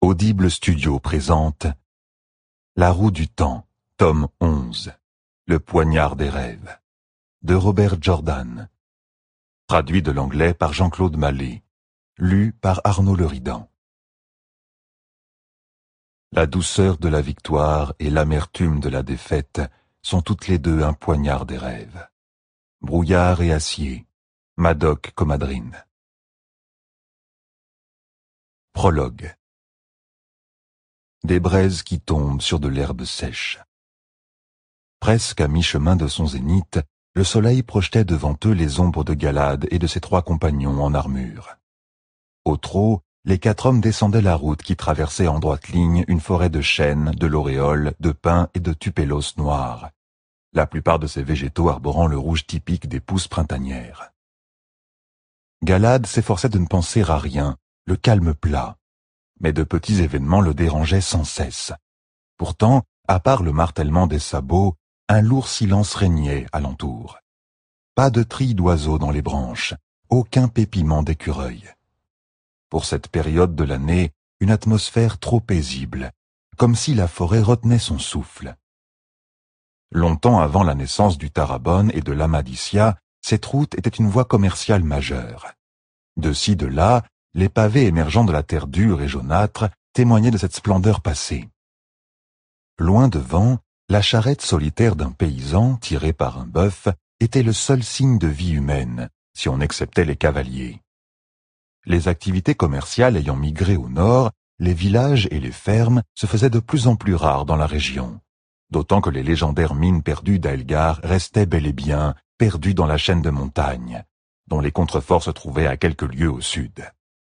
Audible Studio présente La roue du temps, tome 11, Le poignard des rêves, de Robert Jordan. Traduit de l'anglais par Jean-Claude Mallet. Lu par Arnaud Leridan. La douceur de la victoire et l'amertume de la défaite sont toutes les deux un poignard des rêves. Brouillard et acier, Madoc Comadrine. Prologue. Des braises qui tombent sur de l'herbe sèche. Presque à mi-chemin de son zénith, le soleil projetait devant eux les ombres de Galad et de ses trois compagnons en armure. Au trot, les 4 hommes descendaient la route qui traversait en droite ligne une forêt de chênes, de lauréoles, de pins et de tupélos noirs, la plupart de ces végétaux arborant le rouge typique des pousses printanières. Galad s'efforçait de ne penser à rien, le calme plat, mais de petits événements le dérangeaient sans cesse. Pourtant, à part le martèlement des sabots, un lourd silence régnait alentour. Pas de trilles d'oiseaux dans les branches, aucun pépiment d'écureuil. Pour cette période de l'année, une atmosphère trop paisible, comme si la forêt retenait son souffle. Longtemps avant la naissance du Tarabonne et de l'Amadicia, cette route était une voie commerciale majeure. De ci, de là, les pavés émergeant de la terre dure et jaunâtre témoignaient de cette splendeur passée. Loin devant, la charrette solitaire d'un paysan, tirée par un bœuf, était le seul signe de vie humaine, si on exceptait les cavaliers. Les activités commerciales ayant migré au nord, les villages et les fermes se faisaient de plus en plus rares dans la région, d'autant que les légendaires mines perdues d'Aelgar restaient bel et bien perdues dans la chaîne de montagnes, dont les contreforts se trouvaient à quelques lieues au sud.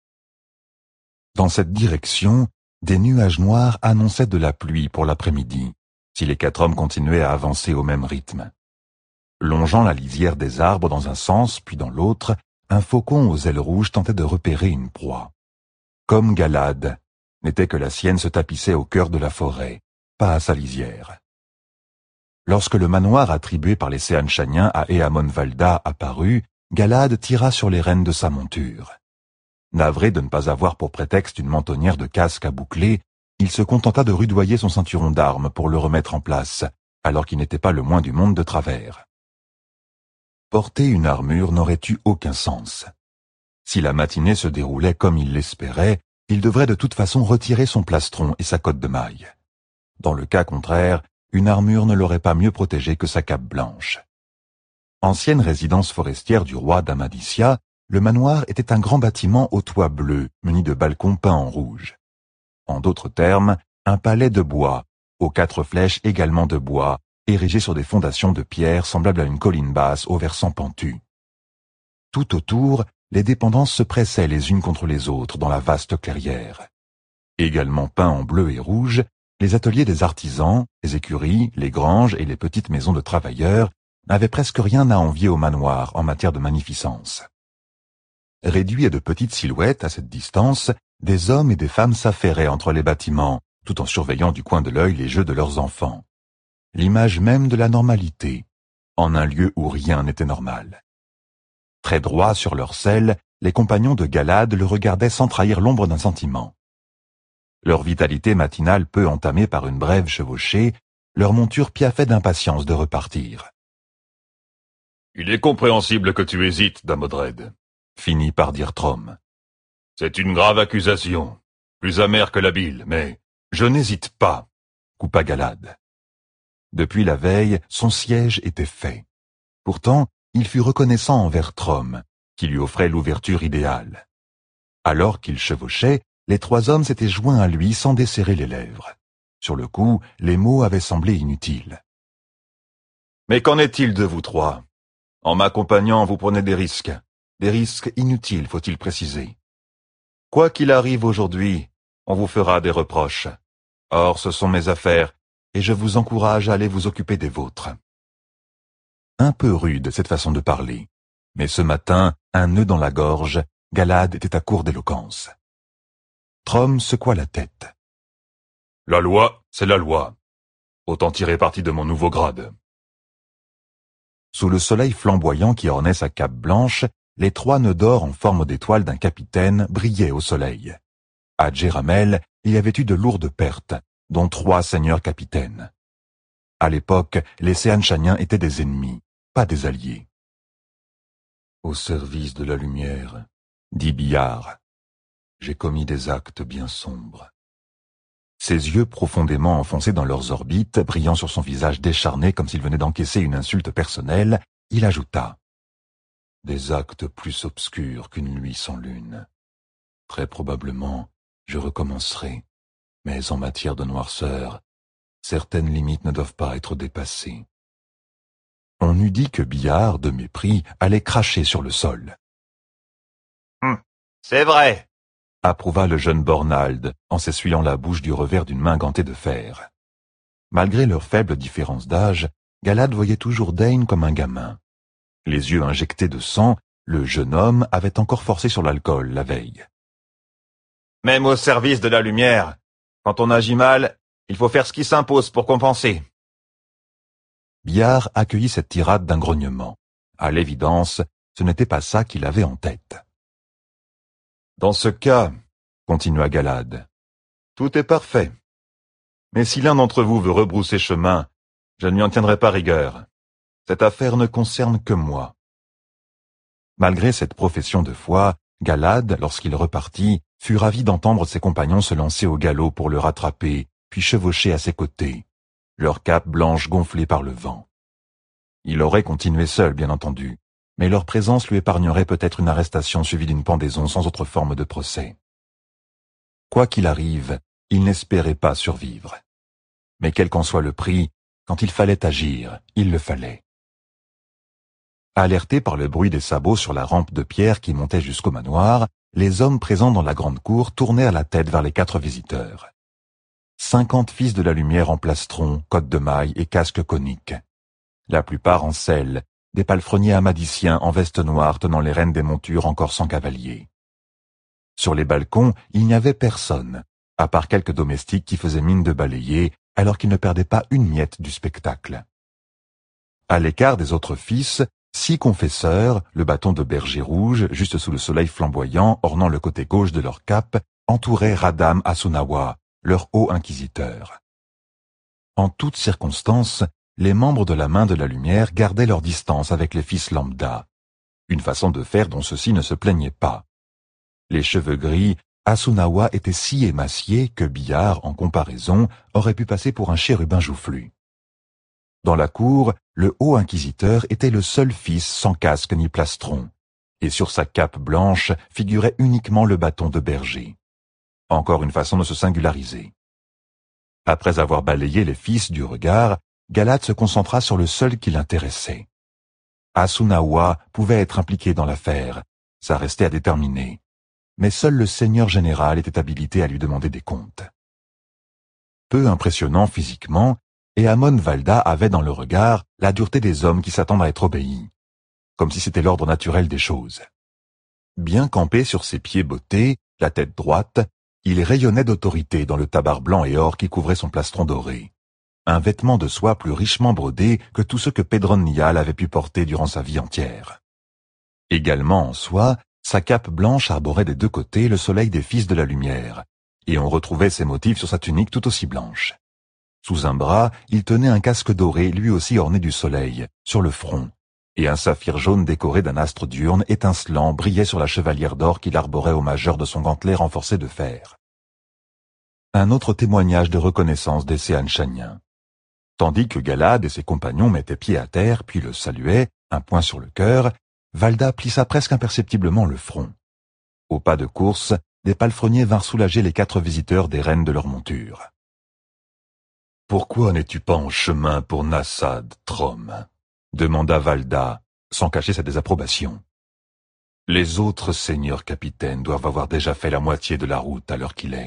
Dans cette direction, des nuages noirs annonçaient de la pluie pour l'après-midi, si les 4 hommes continuaient à avancer au même rythme. Longeant la lisière des arbres dans un sens puis dans l'autre, un faucon aux ailes rouges tentait de repérer une proie. Comme Galad, n'était que la sienne se tapissait au cœur de la forêt, pas à sa lisière. Lorsque le manoir attribué par les Seanchaniens à Eamon Valda apparut, Galad tira sur les rênes de sa monture. Navré de ne pas avoir pour prétexte une mentonnière de casque à boucler, il se contenta de rudoyer son ceinturon d'armes pour le remettre en place, alors qu'il n'était pas le moins du monde de travers. Porter une armure n'aurait eu aucun sens. Si la matinée se déroulait comme il l'espérait, il devrait de toute façon retirer son plastron et sa cotte de maille. Dans le cas contraire, une armure ne l'aurait pas mieux protégé que sa cape blanche. Ancienne résidence forestière du roi d'Amadicia, le manoir était un grand bâtiment au toit bleu, muni de balcons peints en rouge. En d'autres termes, un palais de bois, aux 4 flèches également de bois, érigé sur des fondations de pierre semblables à une colline basse au versant pentu. Tout autour, les dépendances se pressaient les unes contre les autres dans la vaste clairière. Également peints en bleu et rouge, les ateliers des artisans, les écuries, les granges et les petites maisons de travailleurs n'avaient presque rien à envier au manoir en matière de magnificence. Réduits à de petites silhouettes à cette distance, des hommes et des femmes s'affairaient entre les bâtiments, tout en surveillant du coin de l'œil les jeux de leurs enfants. L'image même de la normalité, en un lieu où rien n'était normal. Très droits sur leur selle, les compagnons de Galad le regardaient sans trahir l'ombre d'un sentiment. Leur vitalité matinale peu entamée par une brève chevauchée, leur monture piaffait d'impatience de repartir. « Il est compréhensible que tu hésites, Dame Odred, » finit par dire Trom. « C'est une grave accusation, plus amère que la bile, mais... » « Je n'hésite pas, » coupa Galad. Depuis la veille, son siège était fait. Pourtant, il fut reconnaissant envers Trom, qui lui offrait l'ouverture idéale. Alors qu'il chevauchait, les 3 hommes s'étaient joints à lui sans desserrer les lèvres. Sur le coup, les mots avaient semblé inutiles. « Mais qu'en est-il de vous 3 ? En m'accompagnant, vous prenez des risques inutiles, faut-il préciser. Quoi qu'il arrive aujourd'hui, on vous fera des reproches. Or, ce sont mes affaires, et je vous encourage à aller vous occuper des vôtres. » Un peu rude, cette façon de parler, mais ce matin, un nœud dans la gorge, Galad était à court d'éloquence. Trom secoua la tête. « La loi, c'est la loi. Autant tirer parti de mon nouveau grade. » Sous le soleil flamboyant qui ornait sa cape blanche, les 3 nœuds d'or en forme d'étoile d'un capitaine brillaient au soleil. Adjeramel il y avait eu de lourdes pertes, dont 3 seigneurs capitaines. À l'époque, les Seanchaniens étaient des ennemis, pas des alliés. « Au service de la lumière, » dit Billard, « j'ai commis des actes bien sombres. » Ses yeux profondément enfoncés dans leurs orbites, brillant sur son visage décharné comme s'il venait d'encaisser une insulte personnelle, il ajouta « Des actes plus obscurs qu'une nuit sans lune. Très probablement, je recommencerai, mais en matière de noirceur, certaines limites ne doivent pas être dépassées. » On eût dit que Billard, de mépris, allait cracher sur le sol. « C'est vrai !» approuva le jeune Bornald, en s'essuyant la bouche du revers d'une main gantée de fer. Malgré leur faible différence d'âge, Galad voyait toujours Dane comme un gamin. Les yeux injectés de sang, le jeune homme avait encore forcé sur l'alcool la veille. « Même au service de la lumière, quand on agit mal, il faut faire ce qui s'impose pour compenser. » Billard accueillit cette tirade d'un grognement. À l'évidence, ce n'était pas ça qu'il avait en tête. « Dans ce cas, » continua Galad, « tout est parfait. Mais si l'un d'entre vous veut rebrousser chemin, je ne lui en tiendrai pas rigueur. Cette affaire ne concerne que moi. » Malgré cette profession de foi, Galad, lorsqu'il repartit, fut ravi d'entendre ses compagnons se lancer au galop pour le rattraper, puis chevaucher à ses côtés, leurs capes blanches gonflées par le vent. Il aurait continué seul, bien entendu, mais leur présence lui épargnerait peut-être une arrestation suivie d'une pendaison sans autre forme de procès. Quoi qu'il arrive, il n'espérait pas survivre. Mais quel qu'en soit le prix, quand il fallait agir, il le fallait. Alertés par le bruit des sabots sur la rampe de pierre qui montait jusqu'au manoir, les hommes présents dans la grande cour tournèrent la tête vers les 4 visiteurs. 50 fils de la lumière en plastron, cottes de mailles et casques coniques. La plupart en selle, des palefreniers amadiciens en veste noire tenant les rênes des montures encore sans cavaliers. Sur les balcons, il n'y avait personne, à part quelques domestiques qui faisaient mine de balayer, alors qu'ils ne perdaient pas une miette du spectacle. À l'écart des autres fils, 6 confesseurs, le bâton de berger rouge, juste sous le soleil flamboyant, ornant le côté gauche de leur cape, entouraient Radam Asunawa, leur haut inquisiteur. En toutes circonstances, les membres de la main de la lumière gardaient leur distance avec les fils lambda, une façon de faire dont ceux-ci ne se plaignaient pas. Les cheveux gris, Asunawa était si émacié que Billard, en comparaison, aurait pu passer pour un chérubin joufflu. Dans la cour, le haut inquisiteur était le seul fils sans casque ni plastron, et sur sa cape blanche figurait uniquement le bâton de berger. Encore une façon de se singulariser. Après avoir balayé les fils du regard, Galad se concentra sur le seul qui l'intéressait. Asunawa pouvait être impliqué dans l'affaire, ça restait à déterminer, mais seul le seigneur général était habilité à lui demander des comptes. Peu impressionnant physiquement, Eamon Valda avait dans le regard la dureté des hommes qui s'attendent à être obéis, comme si c'était l'ordre naturel des choses. Bien campé sur ses pieds bottés, la tête droite, il rayonnait d'autorité dans le tabard blanc et or qui couvrait son plastron doré, un vêtement de soie plus richement brodé que tout ce que Pedron Nial avait pu porter durant sa vie entière. Également en soie, sa cape blanche arborait des 2 côtés le soleil des fils de la lumière, et on retrouvait ces motifs sur sa tunique tout aussi blanche. Sous un bras, il tenait un casque doré lui aussi orné du soleil, sur le front, et un saphir jaune décoré d'un astre diurne étincelant brillait sur la chevalière d'or qu'il arborait au majeur de son gantelet renforcé de fer. Un autre témoignage de reconnaissance des Seanchaniens. Tandis que Galad et ses compagnons mettaient pied à terre puis le saluaient, un poing sur le cœur, Valda plissa presque imperceptiblement le front. Au pas de course, des palefreniers vinrent soulager les 4 visiteurs des rênes de leur monture. « Pourquoi n'es-tu pas en chemin pour Nassad, Trom ?» demanda Valda, sans cacher sa désapprobation. « Les autres seigneurs capitaines doivent avoir déjà fait la moitié de la route à l'heure qu'il est. »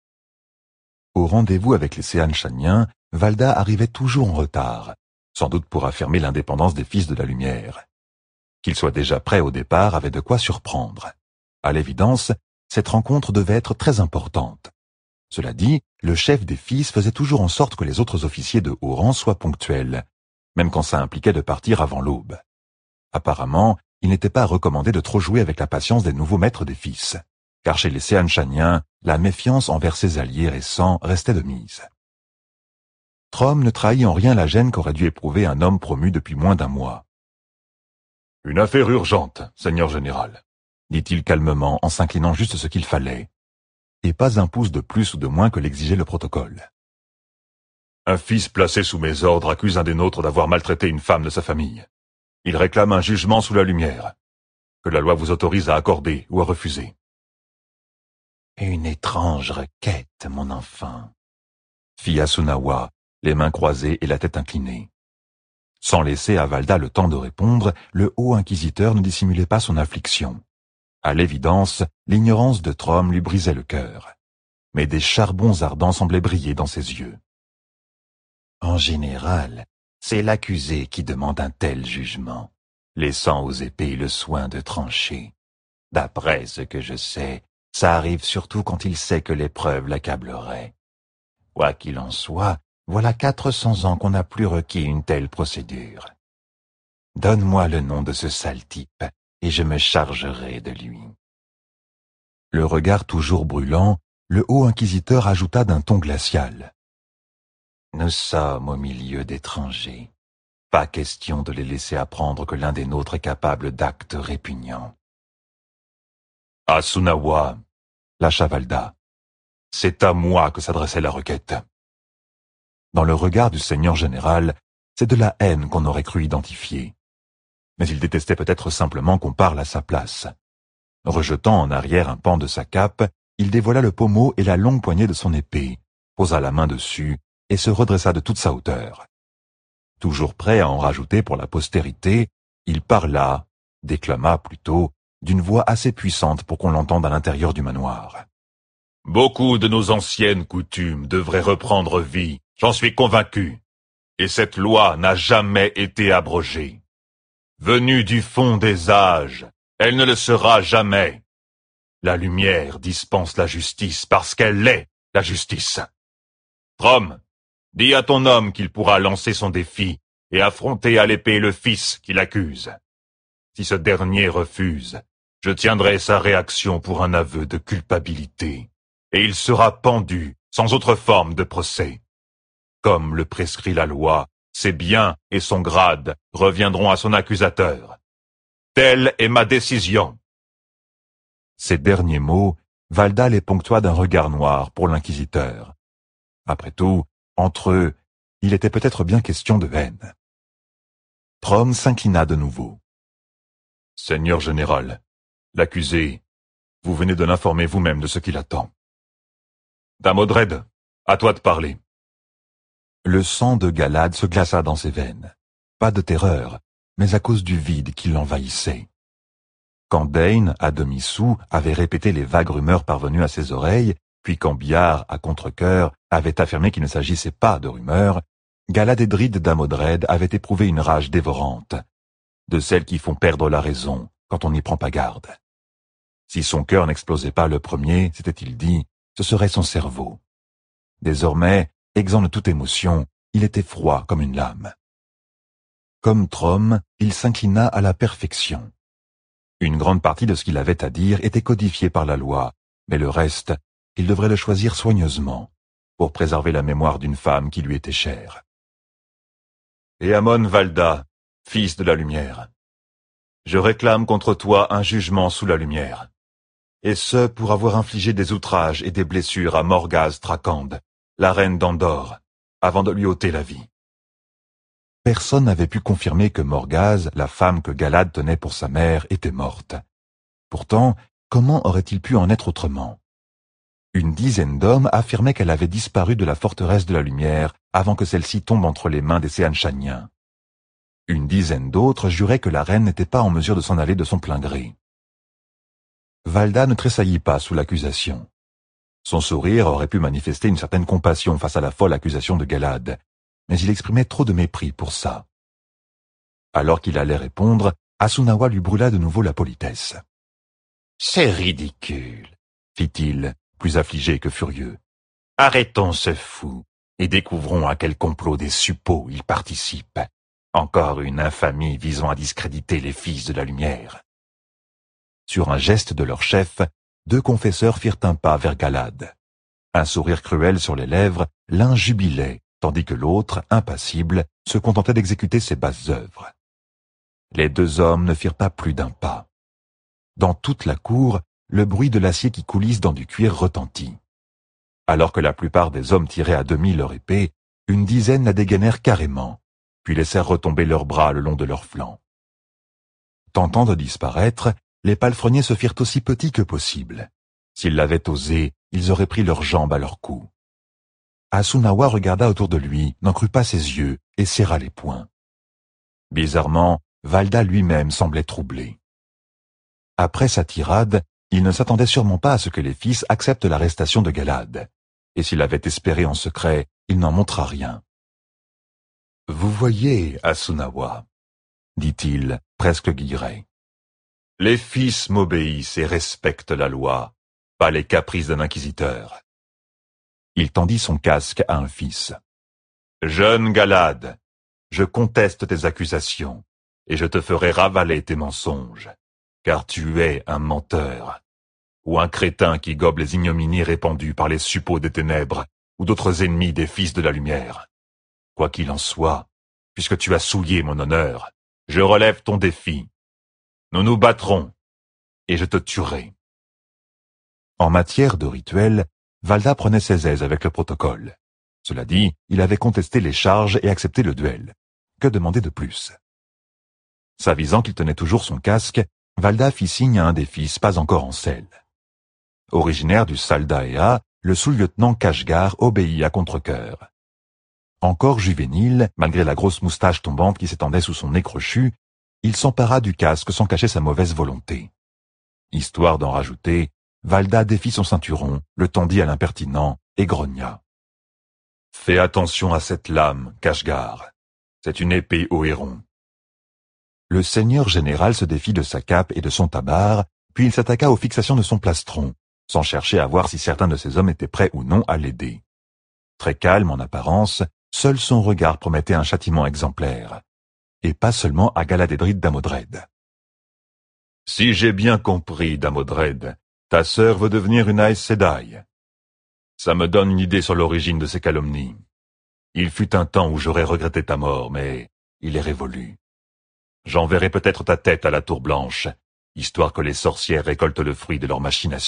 Au rendez-vous avec les Seanchaniens, Valda arrivait toujours en retard, sans doute pour affirmer l'indépendance des fils de la lumière. Qu'il soit déjà prêt au départ avait de quoi surprendre. À l'évidence, cette rencontre devait être très importante. Cela dit, le chef des fils faisait toujours en sorte que les autres officiers de haut rang soient ponctuels, même quand ça impliquait de partir avant l'aube. Apparemment, il n'était pas recommandé de trop jouer avec la patience des nouveaux maîtres des fils. car chez les Seanchaniens, la méfiance envers ses alliés récents restait de mise. Trom ne trahit en rien la gêne qu'aurait dû éprouver un homme promu depuis moins d'un mois. « Une affaire urgente, Seigneur Général, » dit-il calmement en s'inclinant juste ce qu'il fallait, et pas un pouce de plus ou de moins que l'exigeait le protocole. Un fils placé sous mes ordres accuse un des nôtres d'avoir maltraité une femme de sa famille. Il réclame un jugement sous la lumière, que la loi vous autorise à accorder ou à refuser. Une étrange requête, mon enfant, fit Asunawa, les mains croisées et la tête inclinée. Sans laisser à Valda le temps de répondre, le haut inquisiteur ne dissimulait pas son affliction. À l'évidence, l'ignorance de Trom lui brisait le cœur, mais des charbons ardents semblaient briller dans ses yeux. En général, c'est l'accusé qui demande un tel jugement, laissant aux épées le soin de trancher. D'après ce que je sais, ça arrive surtout quand il sait que l'épreuve l'accablerait. Quoi qu'il en soit, voilà 400 ans qu'on n'a plus requis une telle procédure. Donne-moi le nom de ce sale type, et je me chargerai de lui. Le regard toujours brûlant, le haut inquisiteur ajouta d'un ton glacial. Nous sommes au milieu d'étrangers. Pas question de les laisser apprendre que l'un des nôtres est capable d'actes répugnants. Asunawa, lâcha Valda. C'est à moi que s'adressait la requête. Dans le regard du seigneur général, c'est de la haine qu'on aurait cru identifier. Mais il détestait peut-être simplement qu'on parle à sa place. Rejetant en arrière un pan de sa cape, il dévoila le pommeau et la longue poignée de son épée, posa la main dessus et se redressa de toute sa hauteur. Toujours prêt à en rajouter pour la postérité, il parla, déclama plutôt, d'une voix assez puissante pour qu'on l'entende à l'intérieur du manoir. Beaucoup de nos anciennes coutumes devraient reprendre vie, j'en suis convaincu, et cette loi n'a jamais été abrogée. Venue du fond des âges, elle ne le sera jamais. La lumière dispense la justice parce qu'elle est la justice. Trom, dis à ton homme qu'il pourra lancer son défi et affronter à l'épée le fils qui l'accuse. Si ce dernier refuse, je tiendrai sa réaction pour un aveu de culpabilité, et il sera pendu sans autre forme de procès. Comme le prescrit la loi, ses biens et son grade reviendront à son accusateur. Telle est ma décision. Ces derniers mots, Valda les ponctua d'un regard noir pour l'inquisiteur. Après tout, entre eux, il était peut-être bien question de haine. Trom s'inclina de nouveau. Seigneur général, l'accusé, vous venez de l'informer vous-même de ce qu'il attend. Damodred, à toi de parler. Le sang de Galad se glaça dans ses veines. Pas de terreur, mais à cause du vide qui l'envahissait. Quand Dane, à demi-sou, avait répété les vagues rumeurs parvenues à ses oreilles, puis quand Biard, à contre-cœur, avait affirmé qu'il ne s'agissait pas de rumeurs, Galadédrid d'Amodred avait éprouvé une rage dévorante, de celles qui font perdre la raison quand on n'y prend pas garde. Si son cœur n'explosait pas le premier, s'était-il dit, ce serait son cerveau. Désormais, exempt de toute émotion, il était froid comme une lame. Comme Trom, il s'inclina à la perfection. Une grande partie de ce qu'il avait à dire était codifié par la loi, mais le reste, il devrait le choisir soigneusement, pour préserver la mémoire d'une femme qui lui était chère. Éamon Valda, fils de la lumière, je réclame contre toi un jugement sous la lumière, et ce pour avoir infligé des outrages et des blessures à Morgase Trakand, la reine d'Andorre, avant de lui ôter la vie. Personne n'avait pu confirmer que Morgase, la femme que Galad tenait pour sa mère, était morte. Pourtant, comment aurait-il pu en être autrement? Une dizaine d'hommes affirmaient qu'elle avait disparu de la forteresse de la lumière avant que celle-ci tombe entre les mains des Seanchaniens. Une dizaine d'autres juraient que la reine n'était pas en mesure de s'en aller de son plein gré. Valda ne tressaillit pas sous l'accusation. Son sourire aurait pu manifester une certaine compassion face à la folle accusation de Galad, mais il exprimait trop de mépris pour ça. Alors qu'il allait répondre, Asunawa lui brûla de nouveau la politesse. « C'est ridicule, fit-il, plus affligé que furieux. « Arrêtons ce fou et découvrons à quel complot des suppôts il participe. Encore une infamie visant à discréditer les fils de la lumière. » Sur un geste de leur chef, deux confesseurs firent un pas vers Galad. Un sourire cruel sur les lèvres, l'un jubilait, tandis que l'autre, impassible, se contentait d'exécuter ses basses œuvres. Les deux hommes ne firent pas plus d'un pas. Dans toute la cour, le bruit de l'acier qui coulisse dans du cuir retentit. Alors que la plupart des hommes tiraient à demi leur épée, une dizaine la dégainèrent carrément, puis laissèrent retomber leurs bras le long de leurs flancs. Tentant de disparaître, les palefreniers se firent aussi petits que possible. S'ils l'avaient osé, ils auraient pris leurs jambes à leur cou. Asunawa regarda autour de lui, n'en crut pas ses yeux, et serra les poings. Bizarrement, Valda lui-même semblait troublé. Après sa tirade, il ne s'attendait sûrement pas à ce que les fils acceptent l'arrestation de Galad, et s'il avait espéré en secret, il n'en montra rien. « Vous voyez, Asunawa, dit-il, presque guilleret. Les fils m'obéissent et respectent la loi, pas les caprices d'un inquisiteur. » Il tendit son casque à un fils. « Jeune Galad, je conteste tes accusations, et je te ferai ravaler tes mensonges, car tu es un menteur, ou un crétin qui gobe les ignominies répandues par les suppôts des ténèbres, ou d'autres ennemis des fils de la lumière. Quoi qu'il en soit, puisque tu as souillé mon honneur, je relève ton défi. Nous nous battrons, et je te tuerai. » En matière de rituel, Valda prenait ses aises avec le protocole. Cela dit, il avait contesté les charges et accepté le duel. Que demander de plus? S'avisant qu'il tenait toujours son casque, Valda fit signe à un des fils pas encore en selle. Originaire du Saldaea, le sous-lieutenant Kashgar obéit à contre-cœur. Encore juvénile, malgré la grosse moustache tombante qui s'étendait sous son nez crochu, il s'empara du casque sans cacher sa mauvaise volonté. Histoire d'en rajouter, Valda défit son ceinturon, le tendit à l'impertinent et grogna. « Fais attention à cette lame, Kashgar. C'est une épée au héron. » Le seigneur général se défit de sa cape et de son tabard, puis il s'attaqua aux fixations de son plastron, sans chercher à voir si certains de ses hommes étaient prêts ou non à l'aider. Très calme en apparence, seul son regard promettait un châtiment exemplaire, et pas seulement à Galadédrid d'Amodred. « Si j'ai bien compris, Damodred, ta sœur veut devenir une Aes Sedai. Ça me donne une idée sur l'origine de ces calomnies. Il fut un temps où j'aurais regretté ta mort, mais il est révolu. J'enverrai peut-être ta tête à la Tour Blanche, histoire que les sorcières récoltent le fruit de leurs machinations. »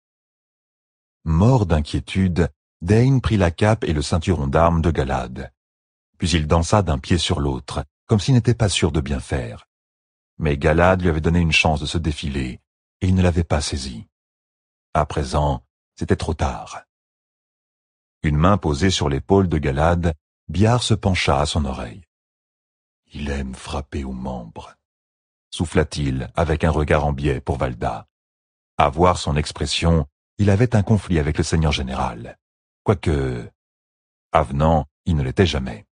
Mort d'inquiétude, Dain prit la cape et le ceinturon d'armes de Galad. Puis il dansa d'un pied sur l'autre, comme s'il n'était pas sûr de bien faire. Mais Galad lui avait donné une chance de se défiler, et il ne l'avait pas saisi. À présent, c'était trop tard. Une main posée sur l'épaule de Galad, Biar se pencha à son oreille. « Il aime frapper aux membres, » souffla-t-il avec un regard en biais pour Valda. À voir son expression, il avait un conflit avec le seigneur général, quoique, avenant, il ne l'était jamais.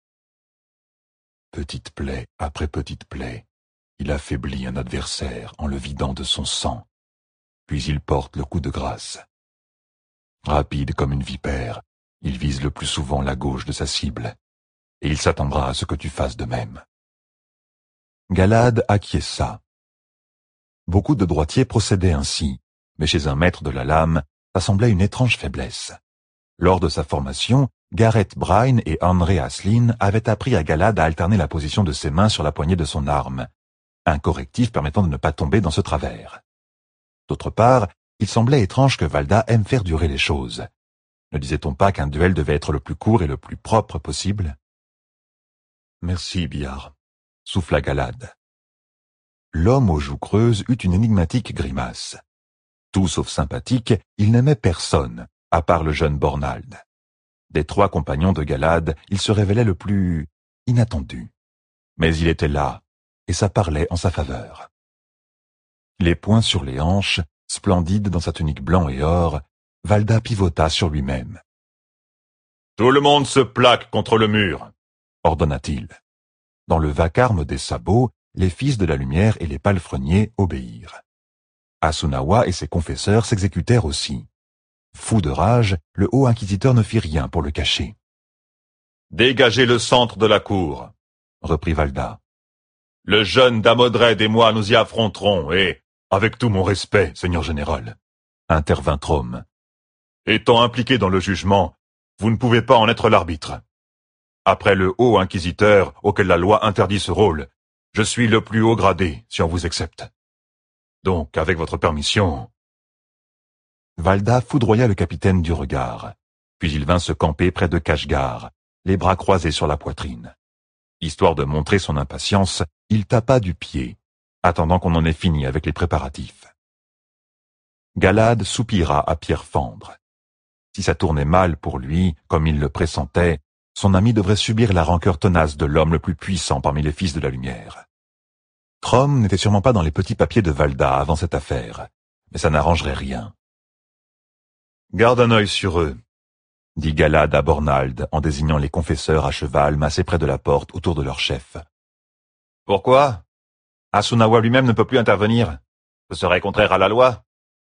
Petite plaie après petite plaie, il affaiblit un adversaire en le vidant de son sang, puis il porte le coup de grâce. Rapide comme une vipère, il vise le plus souvent la gauche de sa cible, et il s'attendra à ce que tu fasses de même. Galad acquiesça. Beaucoup de droitiers procédaient ainsi, mais chez un maître de la lame, ça semblait une étrange faiblesse. Lors de sa formation, Gareth Bryne et André Aslin avaient appris à Galad à alterner la position de ses mains sur la poignée de son arme, un correctif permettant de ne pas tomber dans ce travers. D'autre part, il semblait étrange que Valda aime faire durer les choses. Ne disait-on pas qu'un duel devait être le plus court et le plus propre possible? « Merci, Biar, » souffla Galad. L'homme aux joues creuses eut une énigmatique grimace. Tout sauf sympathique, il n'aimait personne, à part le jeune Bornald. Des trois compagnons de Galad, il se révélait le plus inattendu. Mais il était là, et ça parlait en sa faveur. Les poings sur les hanches, splendide dans sa tunique blanc et or, Valda pivota sur lui-même. « Tout le monde se plaque contre le mur !» ordonna-t-il. Dans le vacarme des sabots, les fils de la lumière et les palefreniers obéirent. Asunawa et ses confesseurs s'exécutèrent aussi. Fou de rage, le haut inquisiteur ne fit rien pour le cacher. « Dégagez le centre de la cour !» reprit Valda. « Le jeune Damodred et moi nous y affronterons, et, avec tout mon respect, seigneur général, intervint Trom. Étant impliqué dans le jugement, vous ne pouvez pas en être l'arbitre. Après le haut inquisiteur, auquel la loi interdit ce rôle, je suis le plus haut gradé, si on vous accepte. Donc, avec votre permission... Valda foudroya le capitaine du regard, puis il vint se camper près de Kashgar, les bras croisés sur la poitrine. Histoire de montrer son impatience, il tapa du pied, attendant qu'on en ait fini avec les préparatifs. Galad soupira à pierre fendre. Si ça tournait mal pour lui, comme il le pressentait, son ami devrait subir la rancœur tenace de l'homme le plus puissant parmi les fils de la lumière. Trom n'était sûrement pas dans les petits papiers de Valda avant cette affaire, mais ça n'arrangerait rien. Garde un œil sur eux, dit Galad à Bornald en désignant les confesseurs à cheval massés près de la porte autour de leur chef. Pourquoi? Asunawa lui-même ne peut plus intervenir. Ce serait contraire à la loi.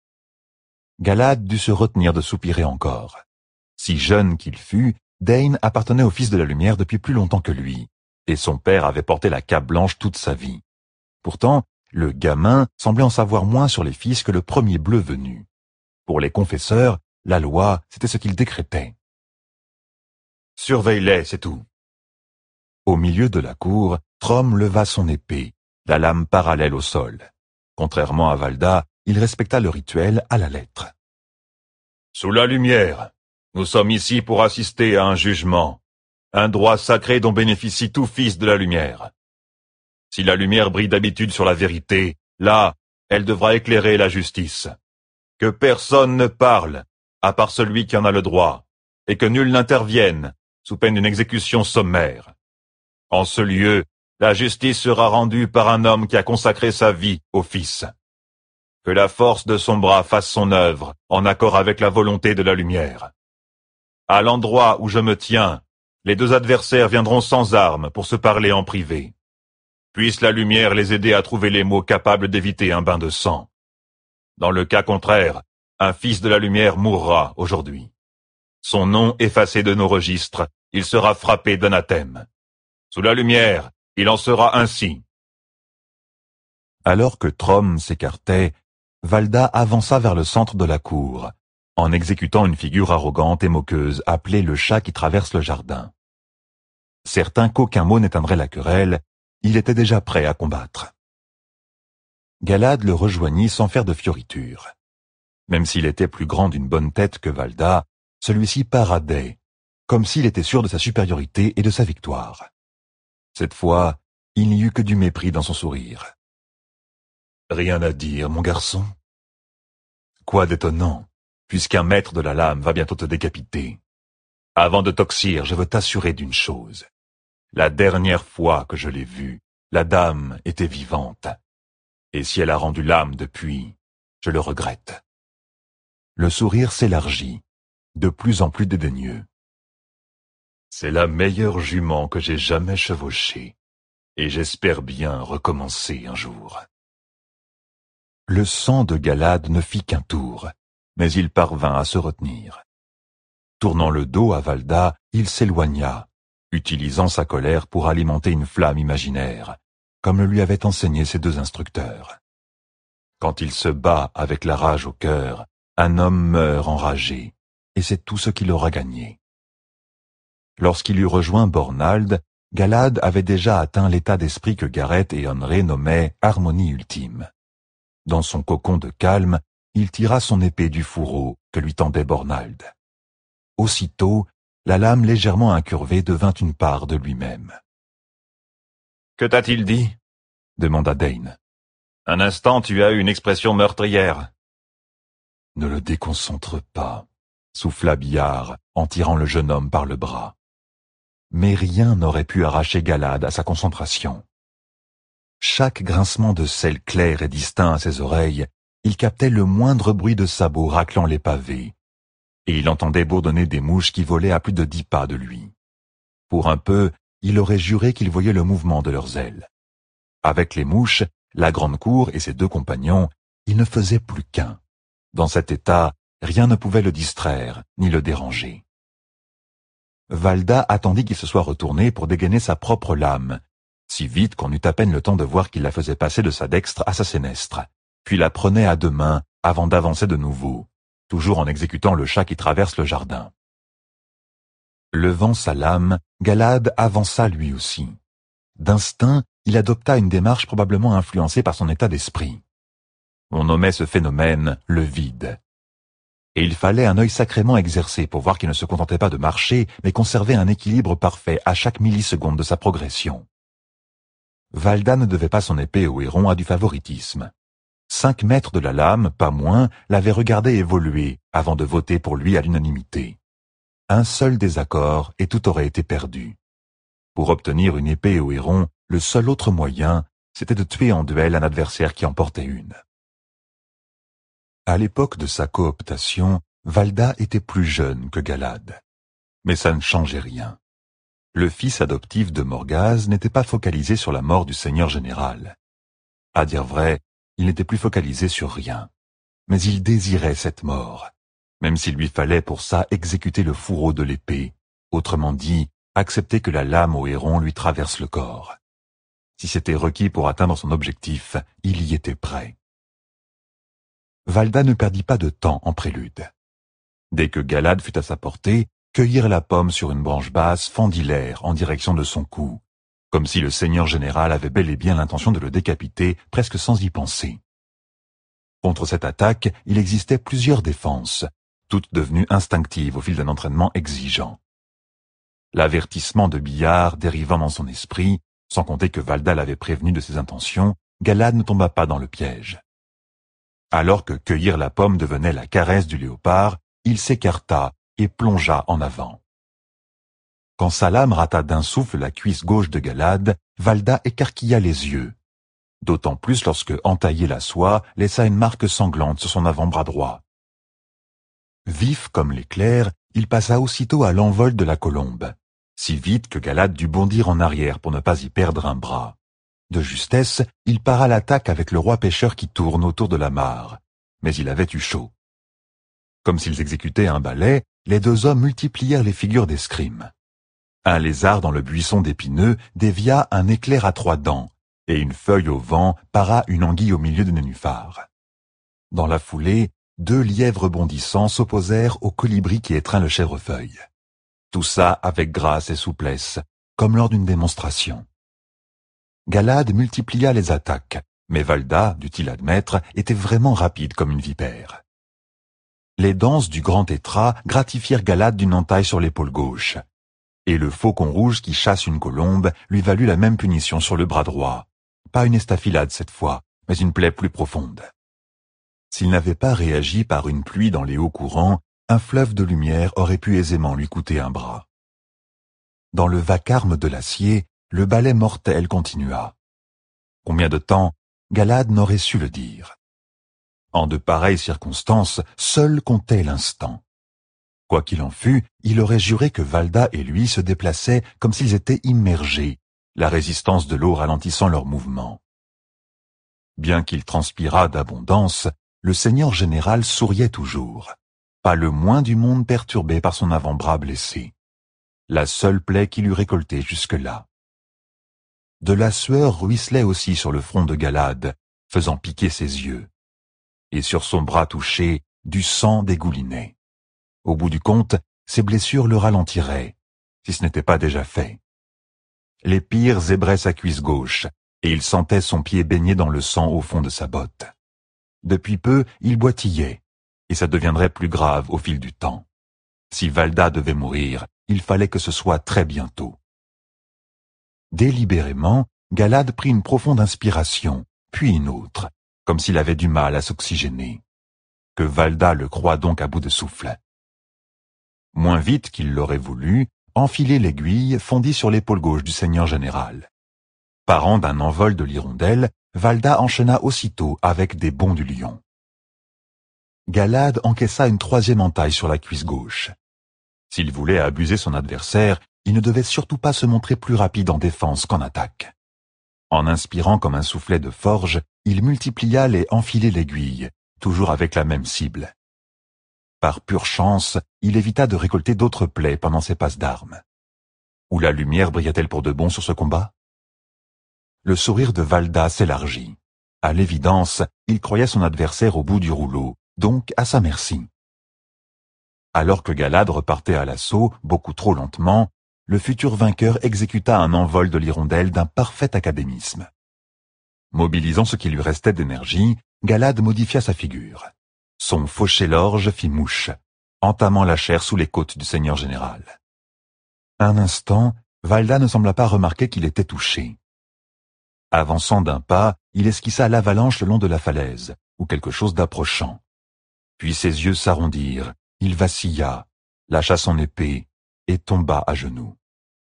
Galad dut se retenir de soupirer encore. Si jeune qu'il fût, Dane appartenait aux fils de la lumière depuis plus longtemps que lui, et son père avait porté la cape blanche toute sa vie. Pourtant, le gamin semblait en savoir moins sur les fils que le premier bleu venu. Pour les confesseurs, la loi, c'était ce qu'ils décrétaient. Surveille-les, c'est tout. Au milieu de la cour, Trom leva son épée, la lame parallèle au sol. Contrairement à Valda, il respecta le rituel à la lettre. Sous la lumière, nous sommes ici pour assister à un jugement, un droit sacré dont bénéficie tout fils de la lumière. Si la lumière brille d'habitude sur la vérité, là, elle devra éclairer la justice. Que personne ne parle, à part celui qui en a le droit, et que nul n'intervienne, sous peine d'une exécution sommaire. En ce lieu, la justice sera rendue par un homme qui a consacré sa vie au Fils. Que la force de son bras fasse son œuvre, en accord avec la volonté de la lumière. À l'endroit où je me tiens, les deux adversaires viendront sans armes pour se parler en privé. Puisse la lumière les aider à trouver les mots capables d'éviter un bain de sang. Dans le cas contraire, un fils de la lumière mourra aujourd'hui. Son nom effacé de nos registres, il sera frappé d'anathème. Sous la lumière, il en sera ainsi. Alors que Trom s'écartait, Valda avança vers le centre de la cour, en exécutant une figure arrogante et moqueuse appelée le chat qui traverse le jardin. Certain qu'aucun mot n'éteindrait la querelle, il était déjà prêt à combattre. Galad le rejoignit sans faire de fioritures. Même s'il était plus grand d'une bonne tête que Valda, celui-ci paradait, comme s'il était sûr de sa supériorité et de sa victoire. Cette fois, il n'y eut que du mépris dans son sourire. « Rien à dire, mon garçon. Quoi d'étonnant, puisqu'un maître de la lame va bientôt te décapiter. Avant de t'oxyre, je veux t'assurer d'une chose. La dernière fois que je l'ai vue, la dame était vivante. Et si elle a rendu l'âme depuis, je le regrette. » Le sourire s'élargit, de plus en plus dédaigneux. « C'est la meilleure jument que j'ai jamais chevauchée, et j'espère bien recommencer un jour. » Le sang de Galad ne fit qu'un tour, mais il parvint à se retenir. Tournant le dos à Valda, il s'éloigna, utilisant sa colère pour alimenter une flamme imaginaire, comme le lui avaient enseigné ses deux instructeurs. Quand il se bat avec la rage au cœur, un homme meurt enragé, et c'est tout ce qu'il aura gagné. Lorsqu'il eut rejoint Bornald, Galad avait déjà atteint l'état d'esprit que Gareth et Honré nommaient « harmonie ultime ». Dans son cocon de calme, il tira son épée du fourreau que lui tendait Bornald. Aussitôt, la lame légèrement incurvée devint une part de lui-même. « Que t'a-t-il dit » demanda Dane. « Un instant, tu as eu une expression meurtrière. » « Ne le déconcentre pas » souffla Billard en tirant le jeune homme par le bras. Mais rien n'aurait pu arracher Galad à sa concentration. Chaque grincement de sel clair et distinct à ses oreilles, il captait le moindre bruit de sabots raclant les pavés, et il entendait bourdonner des mouches qui volaient à plus de 10 pas de lui. Pour un peu, il aurait juré qu'il voyait le mouvement de leurs ailes. Avec les mouches, la grande cour et ses deux compagnons, il ne faisait plus qu'un. Dans cet état, rien ne pouvait le distraire, ni le déranger. Valda attendit qu'il se soit retourné pour dégainer sa propre lame, si vite qu'on eut à peine le temps de voir qu'il la faisait passer de sa dextre à sa sénestre, puis la prenait à deux mains avant d'avancer de nouveau, toujours en exécutant le chat qui traverse le jardin. Levant sa lame, Galad avança lui aussi. D'instinct, il adopta une démarche probablement influencée par son état d'esprit. On nommait ce phénomène le vide. Et il fallait un œil sacrément exercé pour voir qu'il ne se contentait pas de marcher, mais conservait un équilibre parfait à chaque milliseconde de sa progression. Valda ne devait pas son épée au héron à du favoritisme. 5 mètres de la lame, pas moins, l'avaient regardé évoluer avant de voter pour lui à l'unanimité. Un seul désaccord et tout aurait été perdu. Pour obtenir une épée au héron, le seul autre moyen, c'était de tuer en duel un adversaire qui en portait une. À l'époque de sa cooptation, Valda était plus jeune que Galad. Mais ça ne changeait rien. Le fils adoptif de Morgase n'était pas focalisé sur la mort du seigneur général. À dire vrai, il n'était plus focalisé sur rien. Mais il désirait cette mort, même s'il lui fallait pour ça exécuter le fourreau de l'épée, autrement dit, accepter que la lame au héron lui traverse le corps. Si c'était requis pour atteindre son objectif, il y était prêt. Valda ne perdit pas de temps en prélude. Dès que Galad fut à sa portée, cueillir la pomme sur une branche basse fendit l'air en direction de son cou, comme si le seigneur général avait bel et bien l'intention de le décapiter presque sans y penser. Contre cette attaque, il existait plusieurs défenses, toutes devenues instinctives au fil d'un entraînement exigeant. L'avertissement de Billard dérivant dans son esprit, sans compter que Valda l'avait prévenu de ses intentions, Galad ne tomba pas dans le piège. Alors que cueillir la pomme devenait la caresse du léopard, il s'écarta et plongea en avant. Quand sa lame rata d'un souffle la cuisse gauche de Galad, Valda écarquilla les yeux. D'autant plus lorsque entailler la soie laissa une marque sanglante sur son avant-bras droit. Vif comme l'éclair, il passa aussitôt à l'envol de la colombe, si vite que Galad dut bondir en arrière pour ne pas y perdre un bras. De justesse, il para l'attaque avec le roi pêcheur qui tourne autour de la mare, mais il avait eu chaud. Comme s'ils exécutaient un ballet, les 2 hommes multiplièrent les figures d'escrime. Un lézard dans le buisson d'épineux dévia un éclair à 3 dents, et une feuille au vent para une anguille au milieu du nénuphar. Dans la foulée, 2 lièvres bondissants s'opposèrent au colibri qui étreint le chèvrefeuille. Tout ça avec grâce et souplesse, comme lors d'une démonstration. Galad multiplia les attaques, mais Valda, dut-il admettre, était vraiment rapide comme une vipère. Les danses du grand tétras gratifièrent Galad d'une entaille sur l'épaule gauche, et le faucon rouge qui chasse une colombe lui valut la même punition sur le bras droit. Pas une estafilade cette fois, mais une plaie plus profonde. S'il n'avait pas réagi par une pluie dans les hauts courants, un fleuve de lumière aurait pu aisément lui coûter un bras. Dans le vacarme de l'acier, le balai mortel continua. Combien de temps, Galad n'aurait su le dire. En de pareilles circonstances, seul comptait l'instant. Quoi qu'il en fût, il aurait juré que Valda et lui se déplaçaient comme s'ils étaient immergés, la résistance de l'eau ralentissant leur mouvement. Bien qu'il transpirât d'abondance, le seigneur général souriait toujours, pas le moins du monde perturbé par son avant-bras blessé, la seule plaie qu'il eût récoltée jusque-là. De la sueur ruisselait aussi sur le front de Galad, faisant piquer ses yeux, et sur son bras touché, du sang dégoulinait. Au bout du compte, ses blessures le ralentiraient, si ce n'était pas déjà fait. Les pires zébraient sa cuisse gauche, et il sentait son pied baigné dans le sang au fond de sa botte. Depuis peu, il boitillait, et ça deviendrait plus grave au fil du temps. Si Valda devait mourir, il fallait que ce soit très bientôt. Délibérément, Galad prit une profonde inspiration, puis une autre, comme s'il avait du mal à s'oxygéner. Que Valda le croie donc à bout de souffle. Moins vite qu'il l'aurait voulu, enfiler l'aiguille fondit sur l'épaule gauche du seigneur général. Parant d'un envol de l'hirondelle, Valda enchaîna aussitôt avec des bonds du lion. Galad encaissa une 3e entaille sur la cuisse gauche. S'il voulait abuser son adversaire, il ne devait surtout pas se montrer plus rapide en défense qu'en attaque. En inspirant comme un soufflet de forge, il multiplia les enfilés l'aiguille, toujours avec la même cible. Par pure chance, il évita de récolter d'autres plaies pendant ses passes d'armes. Où la lumière brilla-t-elle pour de bon sur ce combat? Le sourire de Valda s'élargit. À l'évidence, il croyait son adversaire au bout du rouleau, donc à sa merci. Alors que Galad repartait à l'assaut, beaucoup trop lentement, le futur vainqueur exécuta un envol de l'hirondelle d'un parfait académisme. Mobilisant ce qui lui restait d'énergie, Galad modifia sa figure. Son fauché-l'orge fit mouche, entamant la chair sous les côtes du seigneur général. Un instant, Valda ne sembla pas remarquer qu'il était touché. Avançant d'un pas, il esquissa l'avalanche le long de la falaise, ou quelque chose d'approchant. Puis ses yeux s'arrondirent, il vacilla, lâcha son épée et tomba à genoux.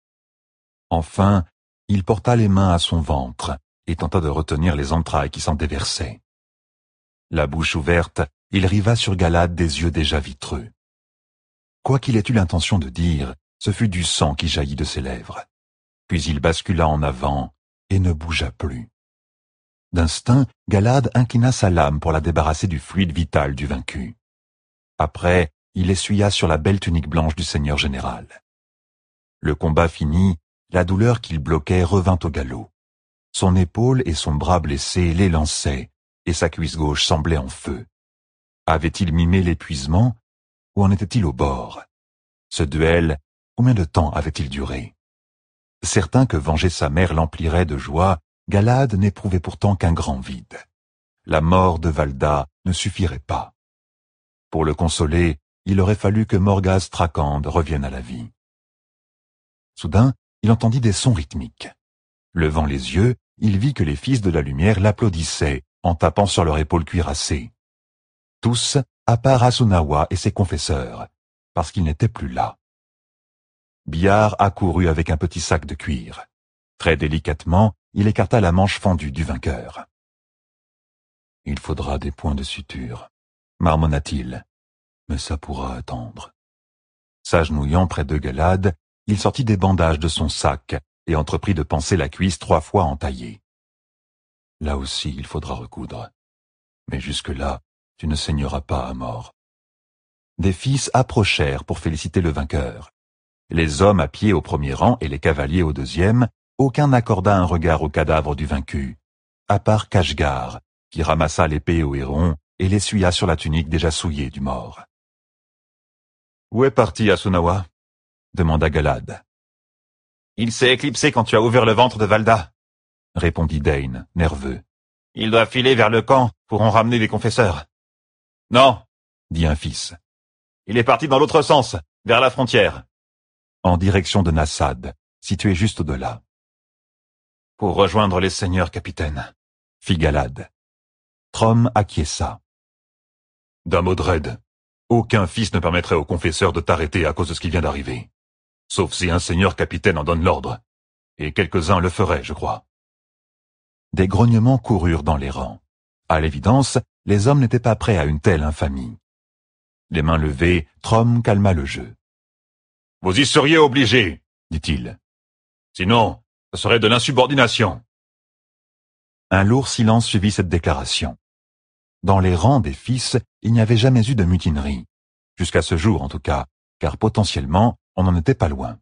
Enfin, il porta les mains à son ventre et tenta de retenir les entrailles qui s'en déversaient. La bouche ouverte, il riva sur Galad des yeux déjà vitreux. Quoi qu'il ait eu l'intention de dire, ce fut du sang qui jaillit de ses lèvres. Puis il bascula en avant et ne bougea plus. D'instinct, Galad inclina sa lame pour la débarrasser du fluide vital du vaincu. Après, il essuya sur la belle tunique blanche du seigneur général. Le combat fini, la douleur qu'il bloquait revint au galop. Son épaule et son bras blessés l'élançaient, et sa cuisse gauche semblait en feu. Avait-il mimé l'épuisement, ou en était-il au bord? Ce duel, combien de temps avait-il duré? Certain que venger sa mère l'emplirait de joie, Galad n'éprouvait pourtant qu'un grand vide. La mort de Valda ne suffirait pas. Pour le consoler, il aurait fallu que Morghaz Thrakand revienne à la vie. Soudain, il entendit des sons rythmiques. Levant les yeux, il vit que les fils de la lumière l'applaudissaient en tapant sur leur épaule cuirassée. Tous, à part Asunawa et ses confesseurs, parce qu'ils n'étaient plus là. Billard accourut avec un petit sac de cuir. Très délicatement, il écarta la manche fendue du vainqueur. « Il faudra des points de suture, » marmonna-t-il, « mais ça pourra attendre. » S'agenouillant près de Galad, il sortit des bandages de son sac et entreprit de panser la cuisse 3 fois entaillée. « Là aussi, il faudra recoudre. Mais jusque-là, tu ne saigneras pas à mort. » Des fils approchèrent pour féliciter le vainqueur. Les hommes à pied au premier rang et les cavaliers au deuxième, aucun n'accorda un regard au cadavre du vaincu, à part Kashgar, qui ramassa l'épée au héron et l'essuya sur la tunique déjà souillée du mort. « Où est parti Asunawa ?» demanda Galad. « Il s'est éclipsé quand tu as ouvert le ventre de Valda, » répondit Dain, nerveux. « Il doit filer vers le camp pour en ramener les confesseurs. »« Non, » dit un fils. « Il est parti dans l'autre sens, vers la frontière. » En direction de Nassad, situé juste au-delà. « Pour rejoindre les seigneurs, capitaine, » fit Galad. Trom acquiesça. « Dame Odred, aucun fils ne permettrait au confesseur de t'arrêter à cause de ce qui vient d'arriver. Sauf si un seigneur capitaine en donne l'ordre. Et quelques-uns le feraient, je crois. » Des grognements coururent dans les rangs. À l'évidence, les hommes n'étaient pas prêts à une telle infamie. Les mains levées, Trom calma le jeu. « Vous y seriez obligé, dit-il. Sinon, ce serait de l'insubordination. » Un lourd silence suivit cette déclaration. Dans les rangs des fils, il n'y avait jamais eu de mutinerie. Jusqu'à ce jour, en tout cas, car potentiellement, on n'en était pas loin.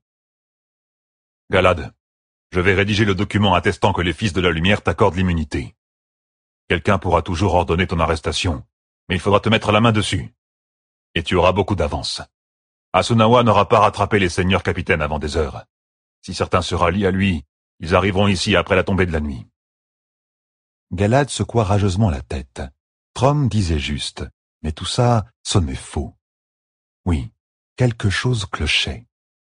« Galad, je vais rédiger le document attestant que les fils de la lumière t'accordent l'immunité. Quelqu'un pourra toujours ordonner ton arrestation, mais il faudra te mettre la main dessus. Et tu auras beaucoup d'avance. Asunawa n'aura pas rattrapé les seigneurs capitaines avant des heures. Si certains se rallient à lui, ils arriveront ici après la tombée de la nuit. » Galad secoua rageusement la tête. Trom disait juste, mais tout ça sonnait faux. Oui, quelque chose clochait.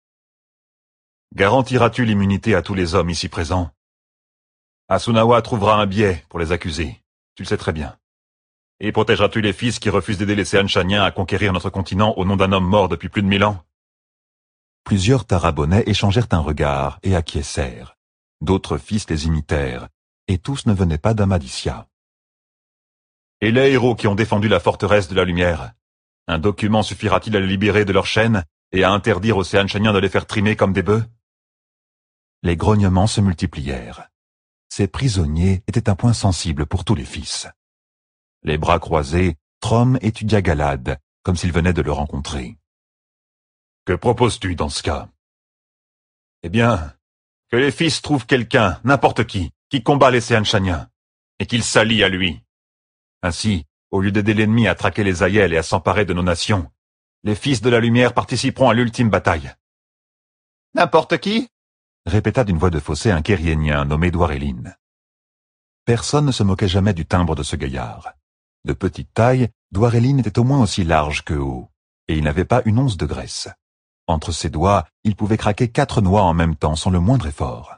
« Garantiras-tu l'immunité à tous les hommes ici présents? Asunawa trouvera un biais pour les accuser, tu le sais très bien. Et protégeras-tu les fils qui refusent d'aider les Seanchaniens à conquérir notre continent au nom d'un homme mort depuis plus de 1000 ans? » Plusieurs Tarabonnais échangèrent un regard et acquiescèrent. D'autres fils les imitèrent, et tous ne venaient pas d'Amadissia. « Et les héros qui ont défendu la forteresse de la lumière? Un document suffira-t-il à les libérer de leurs chaînes et à interdire aux Seanchaniens de les faire trimer comme des bœufs? » Les grognements se multiplièrent. Ces prisonniers étaient un point sensible pour tous les fils. Les bras croisés, Trom étudia Galad, comme s'il venait de le rencontrer. « Que proposes-tu dans ce cas? » « Eh bien, que les fils trouvent quelqu'un, n'importe qui combat les Seanchaniens, et qu'ils s'allient à lui. Ainsi, au lieu d'aider l'ennemi à traquer les Aiel et à s'emparer de nos nations, Les fils de la lumière participeront à l'ultime bataille. N'importe qui? Répéta d'une voix de fausset un Kériénien nommé Dwárelin. Personne ne se moquait jamais du timbre de ce gaillard. De petite taille, Dwárelin était au moins aussi large que haut, et il n'avait pas une once de graisse. Entre ses doigts, il pouvait craquer 4 noix en même temps sans le moindre effort.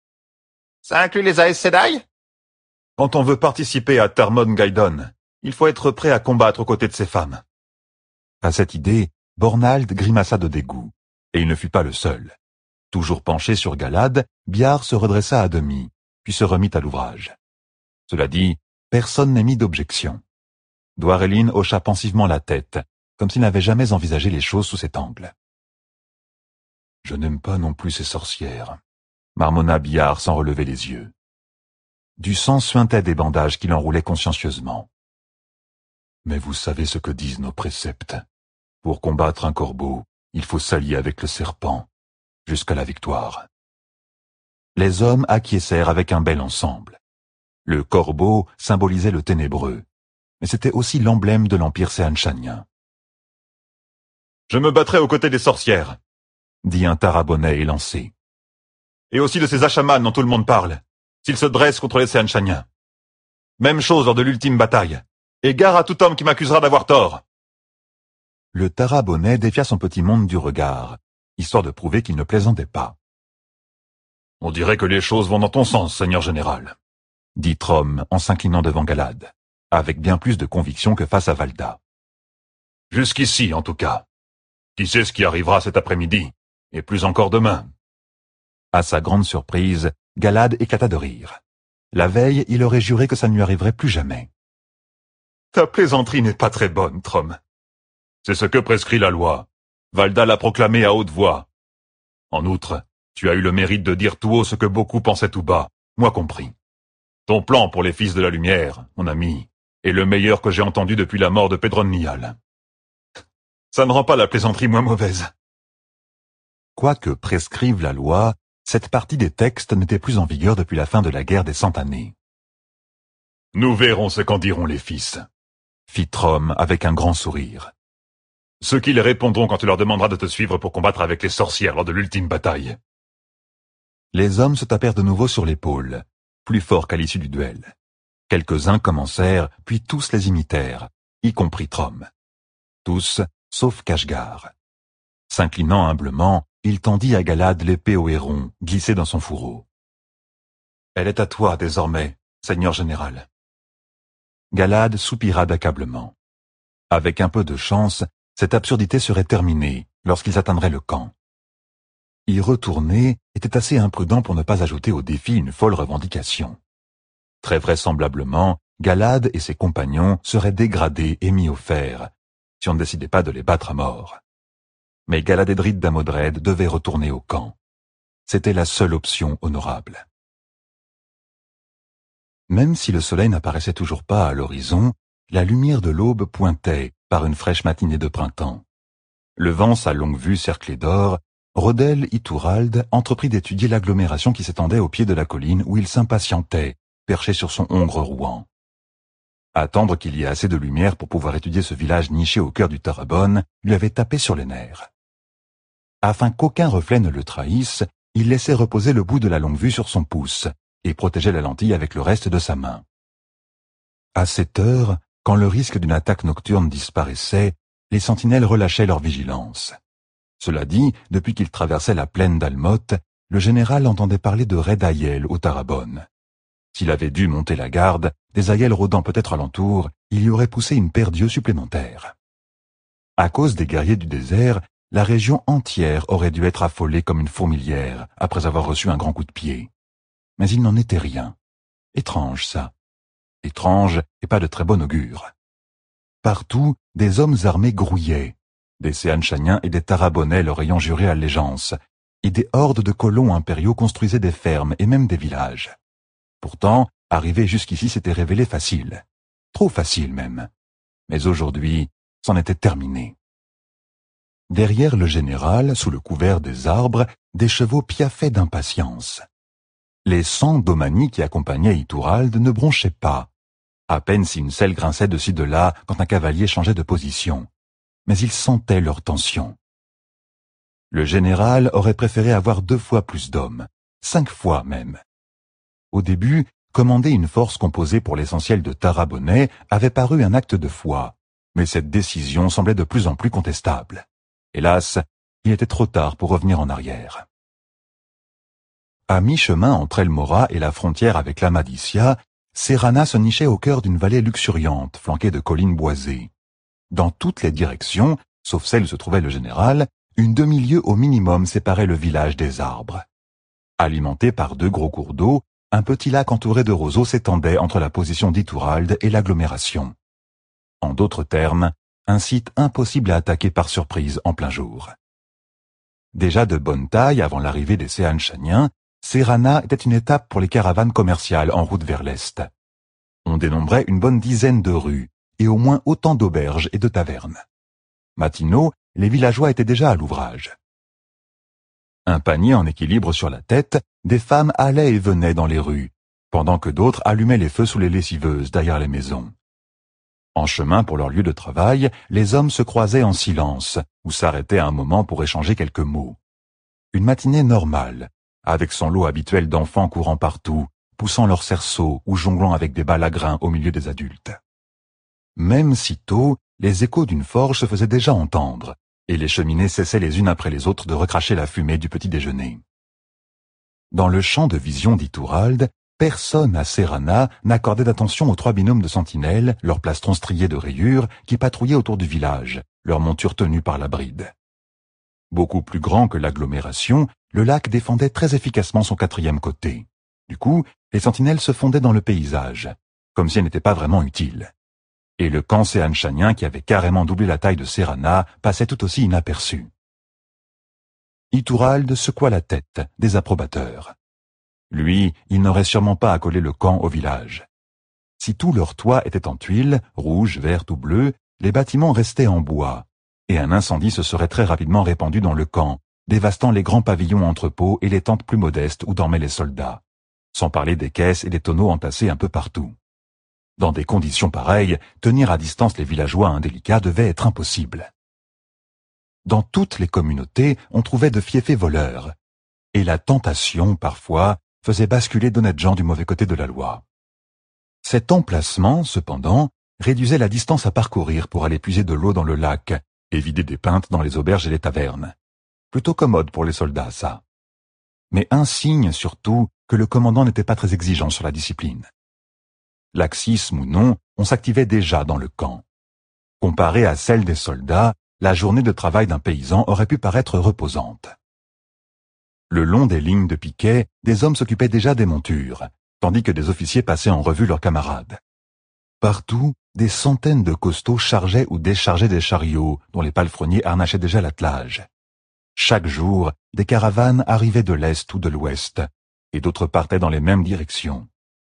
Ça inclut les Aes Sedai? Quand on veut participer à Tarmon Gaidon, il faut être prêt à combattre aux côtés de ses femmes. À cette idée, Bornald grimaça de dégoût, et il ne fut pas le seul. Toujours penché sur Galad, Biar se redressa à demi, puis se remit à l'ouvrage. Cela dit, personne n'émit d'objection. Dwárelin hocha pensivement la tête, comme s'il n'avait jamais envisagé les choses sous cet angle. « Je n'aime pas non plus ces sorcières », marmonna Biar sans relever les yeux. Du sang suintait des bandages qu'il enroulait consciencieusement. « Mais vous savez ce que disent nos préceptes. Pour combattre un corbeau, il faut s'allier avec le serpent, jusqu'à la victoire. » Les hommes acquiescèrent avec un bel ensemble. Le corbeau symbolisait le ténébreux, mais c'était aussi l'emblème de l'empire séanchanien. « Je me battrai aux côtés des sorcières, » dit un Tarabonnais élancé. « Et aussi de ces Asha'man dont tout le monde parle, s'ils se dressent contre les séanchaniens. Même chose lors de l'ultime bataille, et gare à tout homme qui m'accusera d'avoir tort. » Le Tarabonnais défia son petit monde du regard, histoire de prouver qu'il ne plaisantait pas. « On dirait que les choses vont dans ton sens, Seigneur Général, » dit Trom en s'inclinant devant Galad, avec bien plus de conviction que face à Valda. « Jusqu'ici, en tout cas. Qui sait ce qui arrivera cet après-midi, et plus encore demain ?» À sa grande surprise, Galad éclata de rire. La veille, il aurait juré que ça ne lui arriverait plus jamais. « Ta plaisanterie n'est pas très bonne, Trom. C'est ce que prescrit la loi. Valda l'a proclamé à haute voix. En outre, tu as eu le mérite de dire tout haut ce que beaucoup pensaient tout bas, moi compris. Ton plan pour les fils de la lumière, mon ami, est le meilleur que j'ai entendu depuis la mort de Pedron-Nial. Ça ne rend pas la plaisanterie moins mauvaise. » Quoique prescrive la loi, cette partie des textes n'était plus en vigueur depuis la fin de la guerre des 100 années. « Nous verrons ce qu'en diront les fils, » fit Trom avec un grand sourire. « Ceux qui les répondront quand tu leur demanderas de te suivre pour combattre avec les sorcières lors de l'ultime bataille. » Les hommes se tapèrent de nouveau sur l'épaule, plus forts qu'à l'issue du duel. Quelques-uns commencèrent, puis tous les imitèrent, y compris Trom. Tous, sauf Kashgar. S'inclinant humblement, il tendit à Galad l'épée au héron, glissée dans son fourreau. « Elle est à toi, désormais, Seigneur Général. » Galad soupira d'accablement. Avec un peu de chance, cette absurdité serait terminée lorsqu'ils atteindraient le camp. Y retourner était assez imprudent pour ne pas ajouter au défi une folle revendication. Très vraisemblablement, Galad et ses compagnons seraient dégradés et mis au fer, si on ne décidait pas de les battre à mort. Mais Galadédrid d'Amodred devait retourner au camp. C'était la seule option honorable. Même si le soleil n'apparaissait toujours pas à l'horizon, la lumière de l'aube pointait par une fraîche matinée de printemps. Levant sa longue vue cerclée d'or, Rodel Ituralde entreprit d'étudier l'agglomération qui s'étendait au pied de la colline où il s'impatientait, perché sur son hongre rouan. Attendre qu'il y ait assez de lumière pour pouvoir étudier ce village niché au cœur du Tarabon lui avait tapé sur les nerfs. Afin qu'aucun reflet ne le trahisse, il laissait reposer le bout de la longue vue sur son pouce et protégeait la lentille avec le reste de sa main. À cette heure, quand le risque d'une attaque nocturne disparaissait, les sentinelles relâchaient leur vigilance. Cela dit, depuis qu'il traversait la plaine d'Almoth, le général entendait parler de raids d'Aiel au Tarabon. S'il avait dû monter la garde, des Aiel rôdant peut-être alentour, il y aurait poussé une paire d'yeux supplémentaires. À cause des guerriers du désert, la région entière aurait dû être affolée comme une fourmilière après avoir reçu un grand coup de pied. Mais il n'en était rien. Étrange, ça. Étrange et pas de très bon augure. Partout, des hommes armés grouillaient, des Séanchaniens et des Tarabonnais leur ayant juré allégeance, et des hordes de colons impériaux construisaient des fermes et même des villages. Pourtant, arriver jusqu'ici s'était révélé facile. Trop facile même. Mais aujourd'hui, c'en était terminé. Derrière le général, sous le couvert des arbres, des chevaux piaffaient d'impatience. Les 100 domanies qui accompagnaient Ituralde ne bronchaient pas, à peine si une selle grinçait de ci de là quand un cavalier changeait de position. mais il sentait leur tension. Le général aurait préféré avoir 2 fois plus d'hommes, 5 fois même. Au début, commander une force composée pour l'essentiel de Tarabonnais avait paru un acte de foi, mais cette décision semblait de plus en plus contestable. Hélas, il était trop tard pour revenir en arrière. À mi-chemin entre El Morah et la frontière avec l'Ahmadiyya, Serrana se nichait au cœur d'une vallée luxuriante, flanquée de collines boisées. Dans toutes les directions, sauf celle où se trouvait le général, une demi-lieue au minimum séparait le village des arbres. Alimenté par 2 gros cours d'eau, un petit lac entouré de roseaux s'étendait entre la position d'Iturralde et l'agglomération. En d'autres termes, un site impossible à attaquer par surprise en plein jour. Déjà de bonne taille avant l'arrivée des Sehanchaniens, Serrana était une étape pour les caravanes commerciales en route vers l'est. On dénombrait une bonne dizaine de rues et au moins autant d'auberges et de tavernes. Matinaux, les villageois étaient déjà à l'ouvrage. Un panier en équilibre sur la tête, des femmes allaient et venaient dans les rues, pendant que d'autres allumaient les feux sous les lessiveuses derrière les maisons. En chemin pour leur lieu de travail, les hommes se croisaient en silence ou s'arrêtaient un moment pour échanger quelques mots. Une matinée normale, avec son lot habituel d'enfants courant partout, poussant leurs cerceaux ou jonglant avec des balles à grains au milieu des adultes. Même si tôt, les échos d'une forge se faisaient déjà entendre, et les cheminées cessaient les unes après les autres de recracher la fumée du petit déjeuner. Dans le champ de vision d'Iturralde, personne à Serrana n'accordait d'attention aux 3 binômes de sentinelles, leurs plastrons striés de rayures, qui patrouillaient autour du village, leurs montures tenues par la bride. Beaucoup plus grand que l'agglomération, le lac défendait très efficacement son 4e côté. Du coup, les sentinelles se fondaient dans le paysage, comme si elles n'étaient pas vraiment utiles. Et le camp sehanchanien, qui avait carrément doublé la taille de Serrana, passait tout aussi inaperçu. Iturralde secoua la tête, désapprobateur. Lui, il n'aurait sûrement pas accolé le camp au village. Si tous leurs toits étaient en tuiles, rouges, vertes ou bleues, les bâtiments restaient en bois, et un incendie se serait très rapidement répandu dans le camp, dévastant les grands pavillons entrepôts et les tentes plus modestes où dormaient les soldats, sans parler des caisses et des tonneaux entassés un peu partout. Dans des conditions pareilles, tenir à distance les villageois indélicats devait être impossible. Dans toutes les communautés, on trouvait de fiefés voleurs, et la tentation, parfois, faisait basculer d'honnêtes gens du mauvais côté de la loi. Cet emplacement, cependant, réduisait la distance à parcourir pour aller puiser de l'eau dans le lac et vider des pintes dans les auberges et les tavernes. Plutôt commode pour les soldats, ça. Mais un signe, surtout, que le commandant n'était pas très exigeant sur la discipline. Laxisme ou non, on s'activait déjà dans le camp. Comparée à celle des soldats, la journée de travail d'un paysan aurait pu paraître reposante. Le long des lignes de piquets, des hommes s'occupaient déjà des montures, tandis que des officiers passaient en revue leurs camarades. Partout, des centaines de costauds chargeaient ou déchargeaient des chariots, dont les palefreniers harnachaient déjà l'attelage. Chaque jour, des caravanes arrivaient de l'est ou de l'ouest, et d'autres partaient dans les mêmes directions.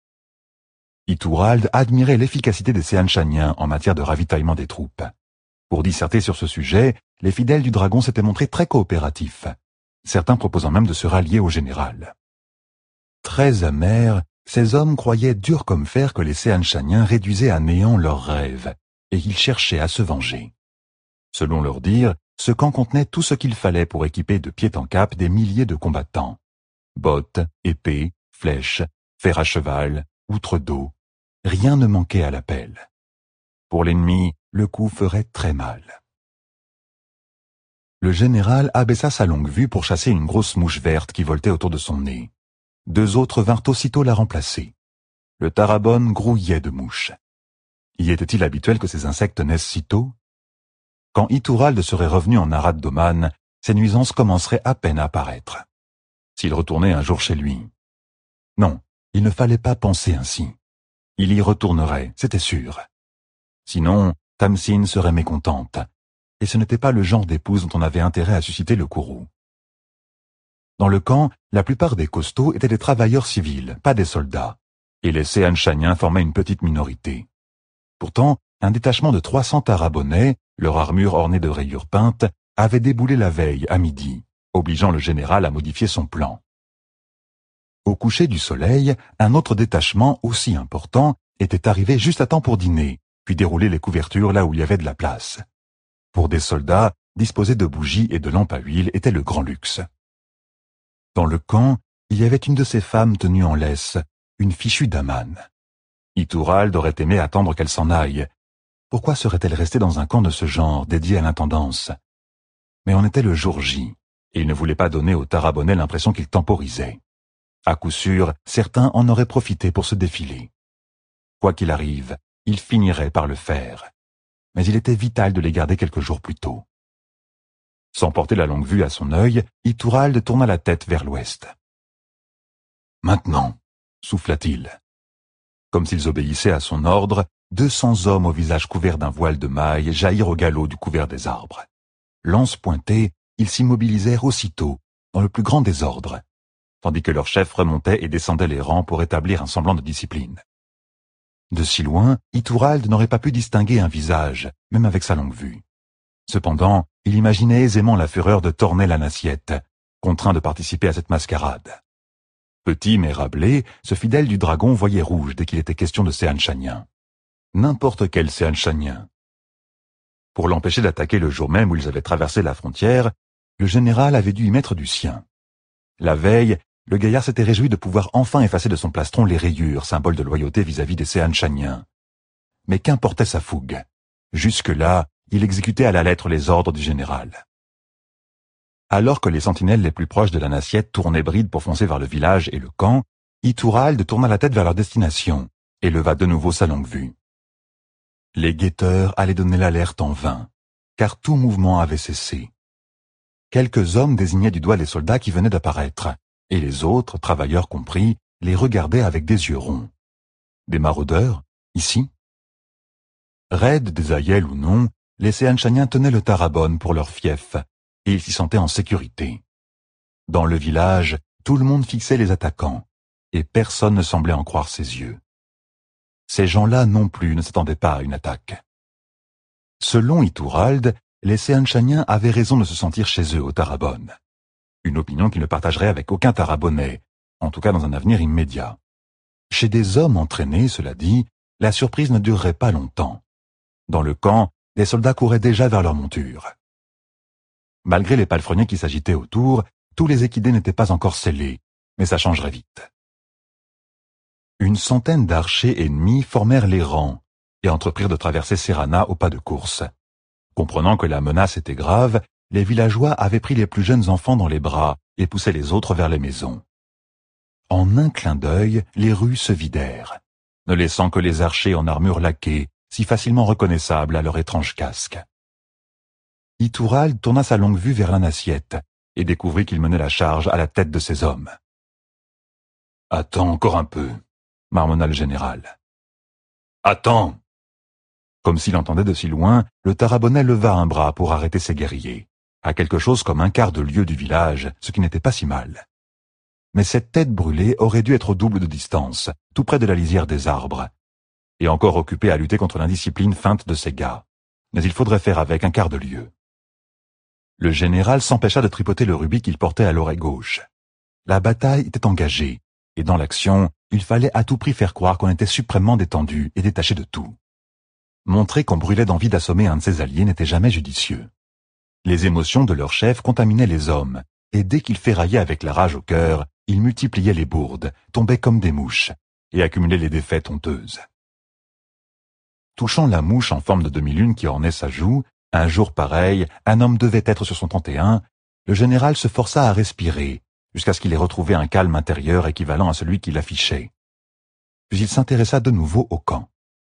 Iturralde admirait l'efficacité des Sehanchaniens en matière de ravitaillement des troupes. Pour disserter sur ce sujet, les fidèles du dragon s'étaient montrés très coopératifs, certains proposant même de se rallier au général. Très amers, ces hommes croyaient dur comme fer que les Sehanchaniens réduisaient à néant leurs rêves, et qu'ils cherchaient à se venger. Selon leur dire, ce camp contenait tout ce qu'il fallait pour équiper de pied en cap des milliers de combattants. Bottes, épées, flèches, fers à cheval, outres d'eau. Rien ne manquait à l'appel. Pour l'ennemi, le coup ferait très mal. Le général abaissa sa longue vue pour chasser une grosse mouche verte qui voltait autour de son nez. 2 autres vinrent aussitôt la remplacer. Le Tarabonne grouillait de mouches. Y était-il habituel que ces insectes naissent si tôt? Quand Iturralde serait revenu en Arad Doman, ces nuisances commenceraient à peine à apparaître. S'il retournait un jour chez lui. Non, il ne fallait pas penser ainsi. Il y retournerait, c'était sûr. Sinon, Tamsin serait mécontente, et ce n'était pas le genre d'épouse dont on avait intérêt à susciter le courroux. Dans le camp, la plupart des costauds étaient des travailleurs civils, pas des soldats, et les Sehanchaniens formaient une petite minorité. Pourtant, un détachement de 300 Tarabonnais, leur armure ornée de rayures peintes, avait déboulé la veille, à midi, obligeant le général à modifier son plan. Au coucher du soleil, un autre détachement, aussi important, était arrivé juste à temps pour dîner, puis dérouler les couvertures là où il y avait de la place. Pour des soldats, disposer de bougies et de lampes à huile était le grand luxe. Dans le camp, il y avait une de ces femmes tenues en laisse, une fichue d'Aman. Ituralde aurait aimé attendre qu'elle s'en aille. Pourquoi serait-elle restée dans un camp de ce genre, dédié à l'intendance? Mais on était le jour J, et il ne voulait pas donner aux Tarabonnais l'impression qu'il temporisait. À coup sûr, certains en auraient profité pour se défiler. Quoi qu'il arrive, il finirait par le faire. Mais il était vital de les garder quelques jours plus tôt. Sans porter la longue vue à son œil, Ituralde tourna la tête vers l'ouest. « Maintenant » souffla-t-il. Comme s'ils obéissaient à son ordre, 200 hommes au visage couvert d'un voile de mailles jaillirent au galop du couvert des arbres. Lances pointées, ils s'immobilisèrent aussitôt, dans le plus grand désordre, tandis que leur chef remontait et descendait les rangs pour établir un semblant de discipline. De si loin, Ituralde n'aurait pas pu distinguer un visage, même avec sa longue vue. Cependant, il imaginait aisément la fureur de Tornel Anassiette, contraint de participer à cette mascarade. Petit mais rablé, ce fidèle du dragon voyait rouge dès qu'il était question de Séanchanien. N'importe quel Séanchanien. Pour l'empêcher d'attaquer le jour même où ils avaient traversé la frontière, le général avait dû y mettre du sien. La veille, le gaillard s'était réjoui de pouvoir enfin effacer de son plastron les rayures, symbole de loyauté vis-à-vis des Séanchanien. Mais qu'importait sa fougue? Jusque-là, il exécutait à la lettre les ordres du général. Alors que les sentinelles les plus proches de la Nassiette tournaient bride pour foncer vers le village et le camp, Ituralde tourna la tête vers leur destination et leva de nouveau sa longue vue. Les guetteurs allaient donner l'alerte en vain, car tout mouvement avait cessé. Quelques hommes désignaient du doigt les soldats qui venaient d'apparaître, et les autres, travailleurs compris, les regardaient avec des yeux ronds. Des maraudeurs, ici? Raides des aïels ou non, les Séanchaniens tenaient le Tarabonne pour leur fief, et ils s'y sentaient en sécurité. Dans le village, tout le monde fixait les attaquants, et personne ne semblait en croire ses yeux. Ces gens-là non plus ne s'attendaient pas à une attaque. Selon Ituralde, les Séanchaniens avaient raison de se sentir chez eux au Tarabonne. Une opinion qu'il ne partagerait avec aucun Tarabonnais, en tout cas dans un avenir immédiat. Chez des hommes entraînés, cela dit, la surprise ne durerait pas longtemps. Dans le camp, les soldats couraient déjà vers leur monture. Malgré les palefreniers qui s'agitaient autour, tous les équidés n'étaient pas encore scellés, mais ça changerait vite. Une centaine d'archers ennemis formèrent les rangs et entreprirent de traverser Serrana au pas de course. Comprenant que la menace était grave, les villageois avaient pris les plus jeunes enfants dans les bras et poussaient les autres vers les maisons. En un clin d'œil, les rues se vidèrent, ne laissant que les archers en armure laquée, si facilement reconnaissables à leur étrange casque. Ituralde tourna sa longue vue vers l'Anassiette et découvrit qu'il menait la charge à la tête de ses hommes. « Attends encore un peu », marmonna le général. « Attends !» Comme s'il entendait de si loin, le Tarabonnais leva un bras pour arrêter ses guerriers, à quelque chose comme un quart de lieue du village, ce qui n'était pas si mal. Mais cette tête brûlée aurait dû être au double de distance, tout près de la lisière des arbres, et encore occupé à lutter contre l'indiscipline feinte de ses gars. Mais il faudrait faire avec un quart de lieue. Le général s'empêcha de tripoter le rubis qu'il portait à l'oreille gauche. La bataille était engagée, et dans l'action, il fallait à tout prix faire croire qu'on était suprêmement détendu et détaché de tout. Montrer qu'on brûlait d'envie d'assommer un de ses alliés n'était jamais judicieux. Les émotions de leur chef contaminaient les hommes, et dès qu'ils ferraillaient avec la rage au cœur, ils multipliaient les bourdes, tombaient comme des mouches, et accumulaient les défaites honteuses. Touchant la mouche en forme de demi-lune qui ornait sa joue, un jour pareil, un homme devait être sur son 31, le général se força à respirer, jusqu'à ce qu'il ait retrouvé un calme intérieur équivalent à celui qu'il affichait. Puis il s'intéressa de nouveau au camp.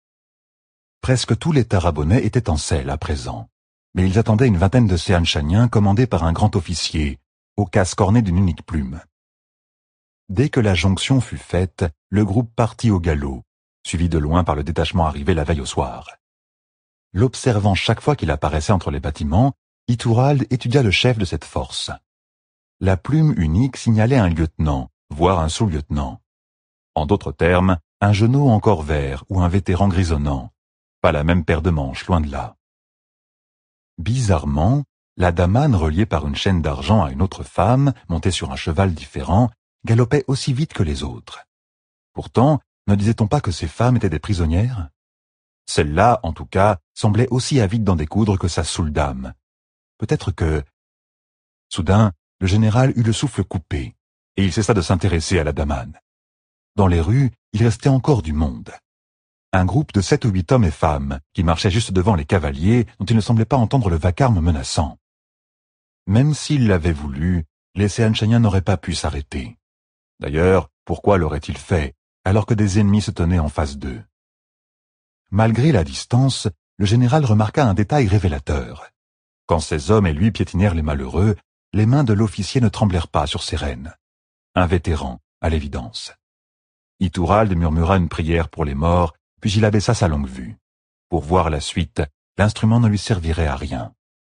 Presque tous les Tarabonnais étaient en selle à présent, mais ils attendaient une vingtaine de Séanchaniens commandés par un grand officier, au casque orné d'une unique plume. Dès que la jonction fut faite, le groupe partit au galop, suivi de loin par le détachement arrivé la veille au soir. L'observant chaque fois qu'il apparaissait entre les bâtiments, Ituralde étudia le chef de cette force. La plume unique signalait un lieutenant, voire un sous-lieutenant. En d'autres termes, un genou encore vert ou un vétéran grisonnant. Pas la même paire de manches, loin de là. Bizarrement, la damane reliée par une chaîne d'argent à une autre femme, montée sur un cheval différent, galopait aussi vite que les autres. Pourtant, ne disait-on pas que ces femmes étaient des prisonnières? Celle-là, en tout cas, semblait aussi avide d'en découdre que sa Souldame. Peut-être que... Soudain, le général eut le souffle coupé, et il cessa de s'intéresser à la damane. Dans les rues, il restait encore du monde. Un groupe de 7 ou 8 hommes et femmes qui marchaient juste devant les cavaliers dont il ne semblait pas entendre le vacarme menaçant. Même s'il l'avait voulu, les Seanchaniens n'auraient pas pu s'arrêter. D'ailleurs, pourquoi l'auraient-ils fait, alors que des ennemis se tenaient en face d'eux? Malgré la distance, le général remarqua un détail révélateur. Quand ces hommes et lui piétinèrent les malheureux, les mains de l'officier ne tremblèrent pas sur ses rênes. Un vétéran, à l'évidence. Ituralde murmura une prière pour les morts, puis il abaissa sa longue vue. Pour voir la suite, l'instrument ne lui servirait à rien.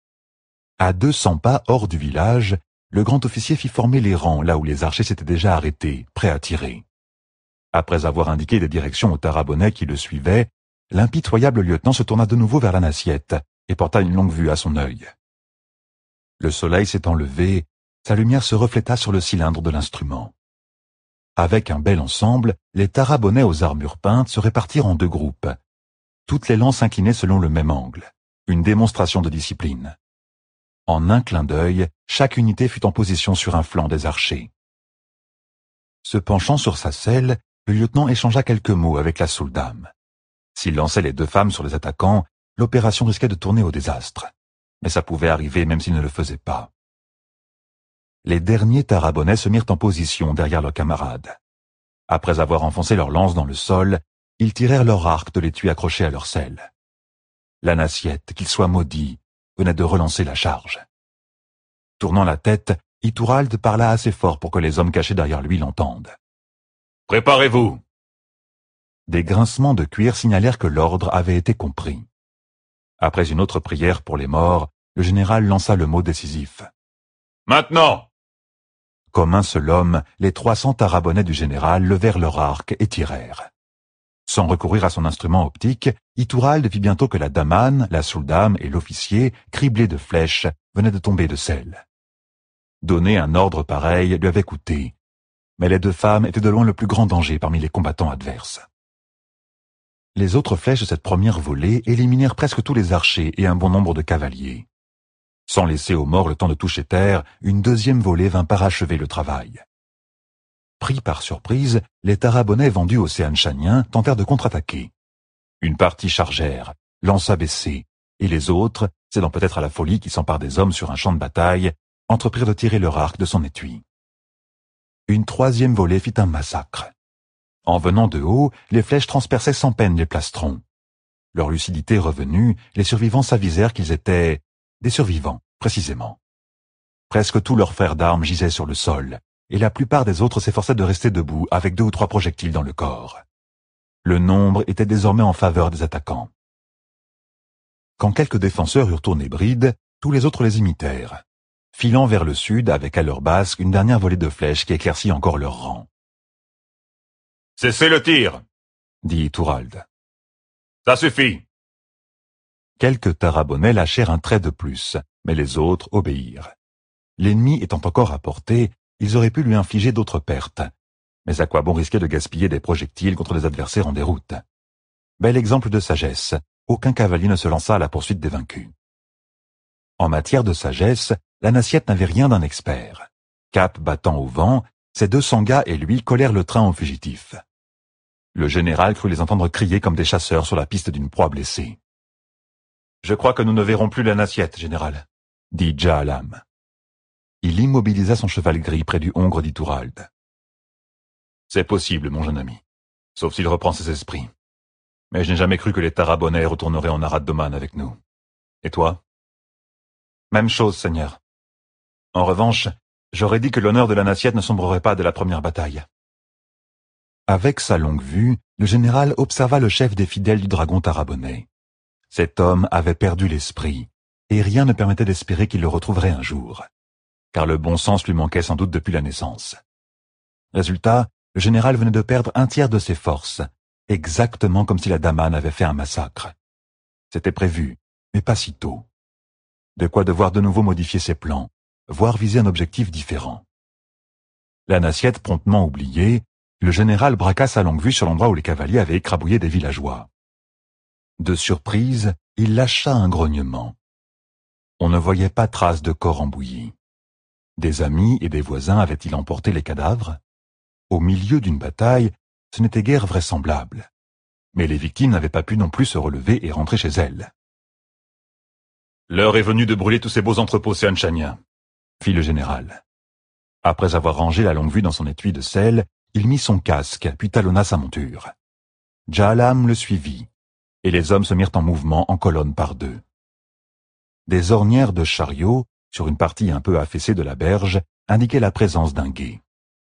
À 200 pas hors du village, le grand officier fit former les rangs là où les archers s'étaient déjà arrêtés, prêts à tirer. Après avoir indiqué des directions aux Tarabonnais qui le suivaient, l'impitoyable lieutenant se tourna de nouveau vers la Nassiette et porta une longue vue à son œil. Le soleil s'étant levé, sa lumière se refléta sur le cylindre de l'instrument. Avec un bel ensemble, les Tarabonnais aux armures peintes se répartirent en 2 groupes. Toutes les lances inclinaient selon le même angle, une démonstration de discipline. En un clin d'œil, chaque unité fut en position sur un flanc des archers. Se penchant sur sa selle, le lieutenant échangea quelques mots avec la Souldame. S'il lançait les 2 femmes sur les attaquants, l'opération risquait de tourner au désastre. Mais ça pouvait arriver même s'il ne le faisait pas. Les derniers Tarabonnais se mirent en position derrière leurs camarades. Après avoir enfoncé leurs lances dans le sol, ils tirèrent leur arc de l'étui accroché à leur selle. La Nassiette, qu'il soit maudit, venait de relancer la charge. Tournant la tête, Ituralde parla assez fort pour que les hommes cachés derrière lui l'entendent. « Préparez-vous !» Des grincements de cuir signalèrent que l'ordre avait été compris. Après une autre prière pour les morts, le général lança le mot décisif. « Maintenant !» Comme un seul homme, les 300 Tarabonnais du général levèrent leur arc et tirèrent. Sans recourir à son instrument optique, Ituralde vit bientôt que la damane, la Souldame et l'officier, criblés de flèches, venaient de tomber de selle. Donner un ordre pareil lui avait coûté, mais les 2 femmes étaient de loin le plus grand danger parmi les combattants adverses. Les autres flèches de cette première volée éliminèrent presque tous les archers et un bon nombre de cavaliers. Sans laisser aux morts le temps de toucher terre, une 2e volée vint parachever le travail. Pris par surprise, les Tarabonnais vendus aux Seanchaniens tentèrent de contre-attaquer. Une partie chargèrent, lance abaissée, et les autres, cédant peut-être à la folie qui s'empare des hommes sur un champ de bataille, entreprirent de tirer leur arc de son étui. Une 3e volée fit un massacre. En venant de haut, les flèches transperçaient sans peine les plastrons. Leur lucidité revenue, les survivants s'avisèrent qu'ils étaient des survivants, précisément. Presque tous leurs frères d'armes gisaient sur le sol, et la plupart des autres s'efforçaient de rester debout avec 2 ou 3 projectiles dans le corps. Le nombre était désormais en faveur des attaquants. Quand quelques défenseurs eurent tourné bride, tous les autres les imitèrent, filant vers le sud avec à leur basque une dernière volée de flèches qui éclaircit encore leur rang. « Cessez le tir !» dit Ituralde. « Ça suffit !» Quelques Tarabonnais lâchèrent un trait de plus, mais les autres obéirent. L'ennemi étant encore à portée, ils auraient pu lui infliger d'autres pertes. Mais à quoi bon risquer de gaspiller des projectiles contre des adversaires en déroute? Bel exemple de sagesse, aucun cavalier ne se lança à la poursuite des vaincus. En matière de sagesse, la Nassiette n'avait rien d'un expert. Cap battant au vent, ses 200 gars et lui collèrent le train aux fugitifs. Le général crut les entendre crier comme des chasseurs sur la piste d'une proie blessée. « Je crois que nous ne verrons plus la Nassiette, général, » dit Jaalam. Il immobilisa son cheval gris près du hongre d'Ituralde. « C'est possible, mon jeune ami, sauf s'il reprend ses esprits. Mais je n'ai jamais cru que les Tarabonnais retourneraient en Arad-Doman avec nous. Et toi ?»« Même chose, Seigneur. En revanche, j'aurais dit que l'honneur de la Nassiette ne sombrerait pas dès la première bataille. » Avec sa longue vue, le général observa le chef des fidèles du dragon tarabonnais. Cet homme avait perdu l'esprit, et rien ne permettait d'espérer qu'il le retrouverait un jour, car le bon sens lui manquait sans doute depuis la naissance. Résultat, le général venait de perdre un tiers de ses forces, exactement comme si la damane avait fait un massacre. C'était prévu, mais pas si tôt. De quoi devoir de nouveau modifier ses plans, voire viser un objectif différent. La Nassiette promptement oubliée, le général braqua sa longue vue sur l'endroit où les cavaliers avaient écrabouillé des villageois. De surprise, il lâcha un grognement. On ne voyait pas trace de corps en bouillie. Des amis et des voisins avaient-ils emporté les cadavres? Au milieu d'une bataille, ce n'était guère vraisemblable. Mais les victimes n'avaient pas pu non plus se relever et rentrer chez elles. L'heure est venue de brûler tous ces beaux entrepôts séanchaniens, fit le général. Après avoir rangé la longue-vue dans son étui de sel, il mit son casque, puis talonna sa monture. Jaalam le suivit, et les hommes se mirent en mouvement en colonne par deux. Des ornières de chariots, sur une partie un peu affaissée de la berge, indiquaient la présence d'un guet.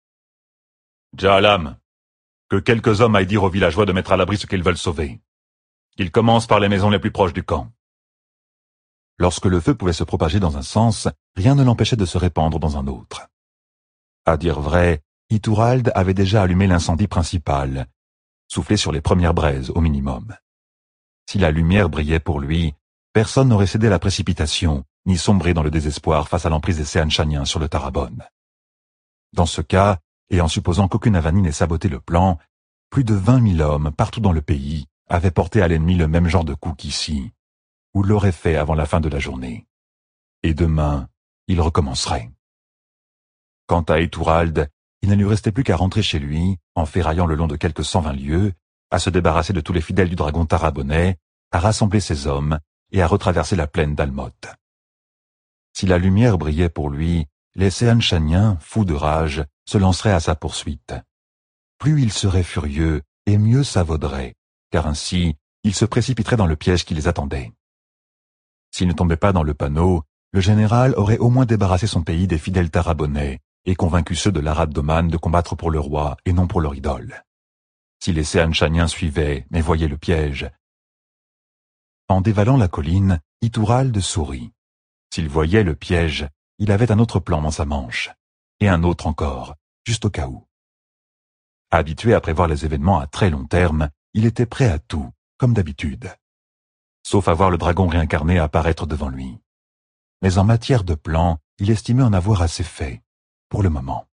Jaalam, que quelques hommes aillent dire aux villageois de mettre à l'abri ce qu'ils veulent sauver. Qu'ils commencent par les maisons les plus proches du camp. Lorsque le feu pouvait se propager dans un sens, rien ne l'empêchait de se répandre dans un autre. À dire vrai, Ituralde avait déjà allumé l'incendie principal, soufflé sur les premières braises au minimum. Si la lumière brillait pour lui, personne n'aurait cédé à la précipitation, ni sombré dans le désespoir face à l'emprise des Séanchaniens sur le Tarabonne. Dans ce cas, et en supposant qu'aucune avanie n'ait saboté le plan, plus de 20 000 hommes partout dans le pays avaient porté à l'ennemi le même genre de coup qu'ici, ou l'auraient fait avant la fin de la journée. Et demain, il recommencerait. Quant à Ituralde, il ne lui restait plus qu'à rentrer chez lui, en ferraillant le long de quelques 120 lieues, à se débarrasser de tous les fidèles du dragon tarabonnais, à rassembler ses hommes et à retraverser la plaine d'Almoth. Si la lumière brillait pour lui, les Séanchaniens, fous de rage, se lanceraient à sa poursuite. Plus il serait furieux, et mieux ça vaudrait, car ainsi, il se précipiterait dans le piège qui les attendait. S'il ne tombait pas dans le panneau, le général aurait au moins débarrassé son pays des fidèles tarabonnais et convaincu ceux de l'Arad d'Oman de combattre pour le roi et non pour leur idole. Si les Séanchaniens suivaient, mais voyaient le piège. En dévalant la colline, Ituralde sourit. S'il voyait le piège, il avait un autre plan dans sa manche, et un autre encore, juste au cas où. Habitué à prévoir les événements à très long terme, il était prêt à tout, comme d'habitude. Sauf à voir le dragon réincarné apparaître devant lui. Mais en matière de plan, il estimait en avoir assez fait, pour le moment.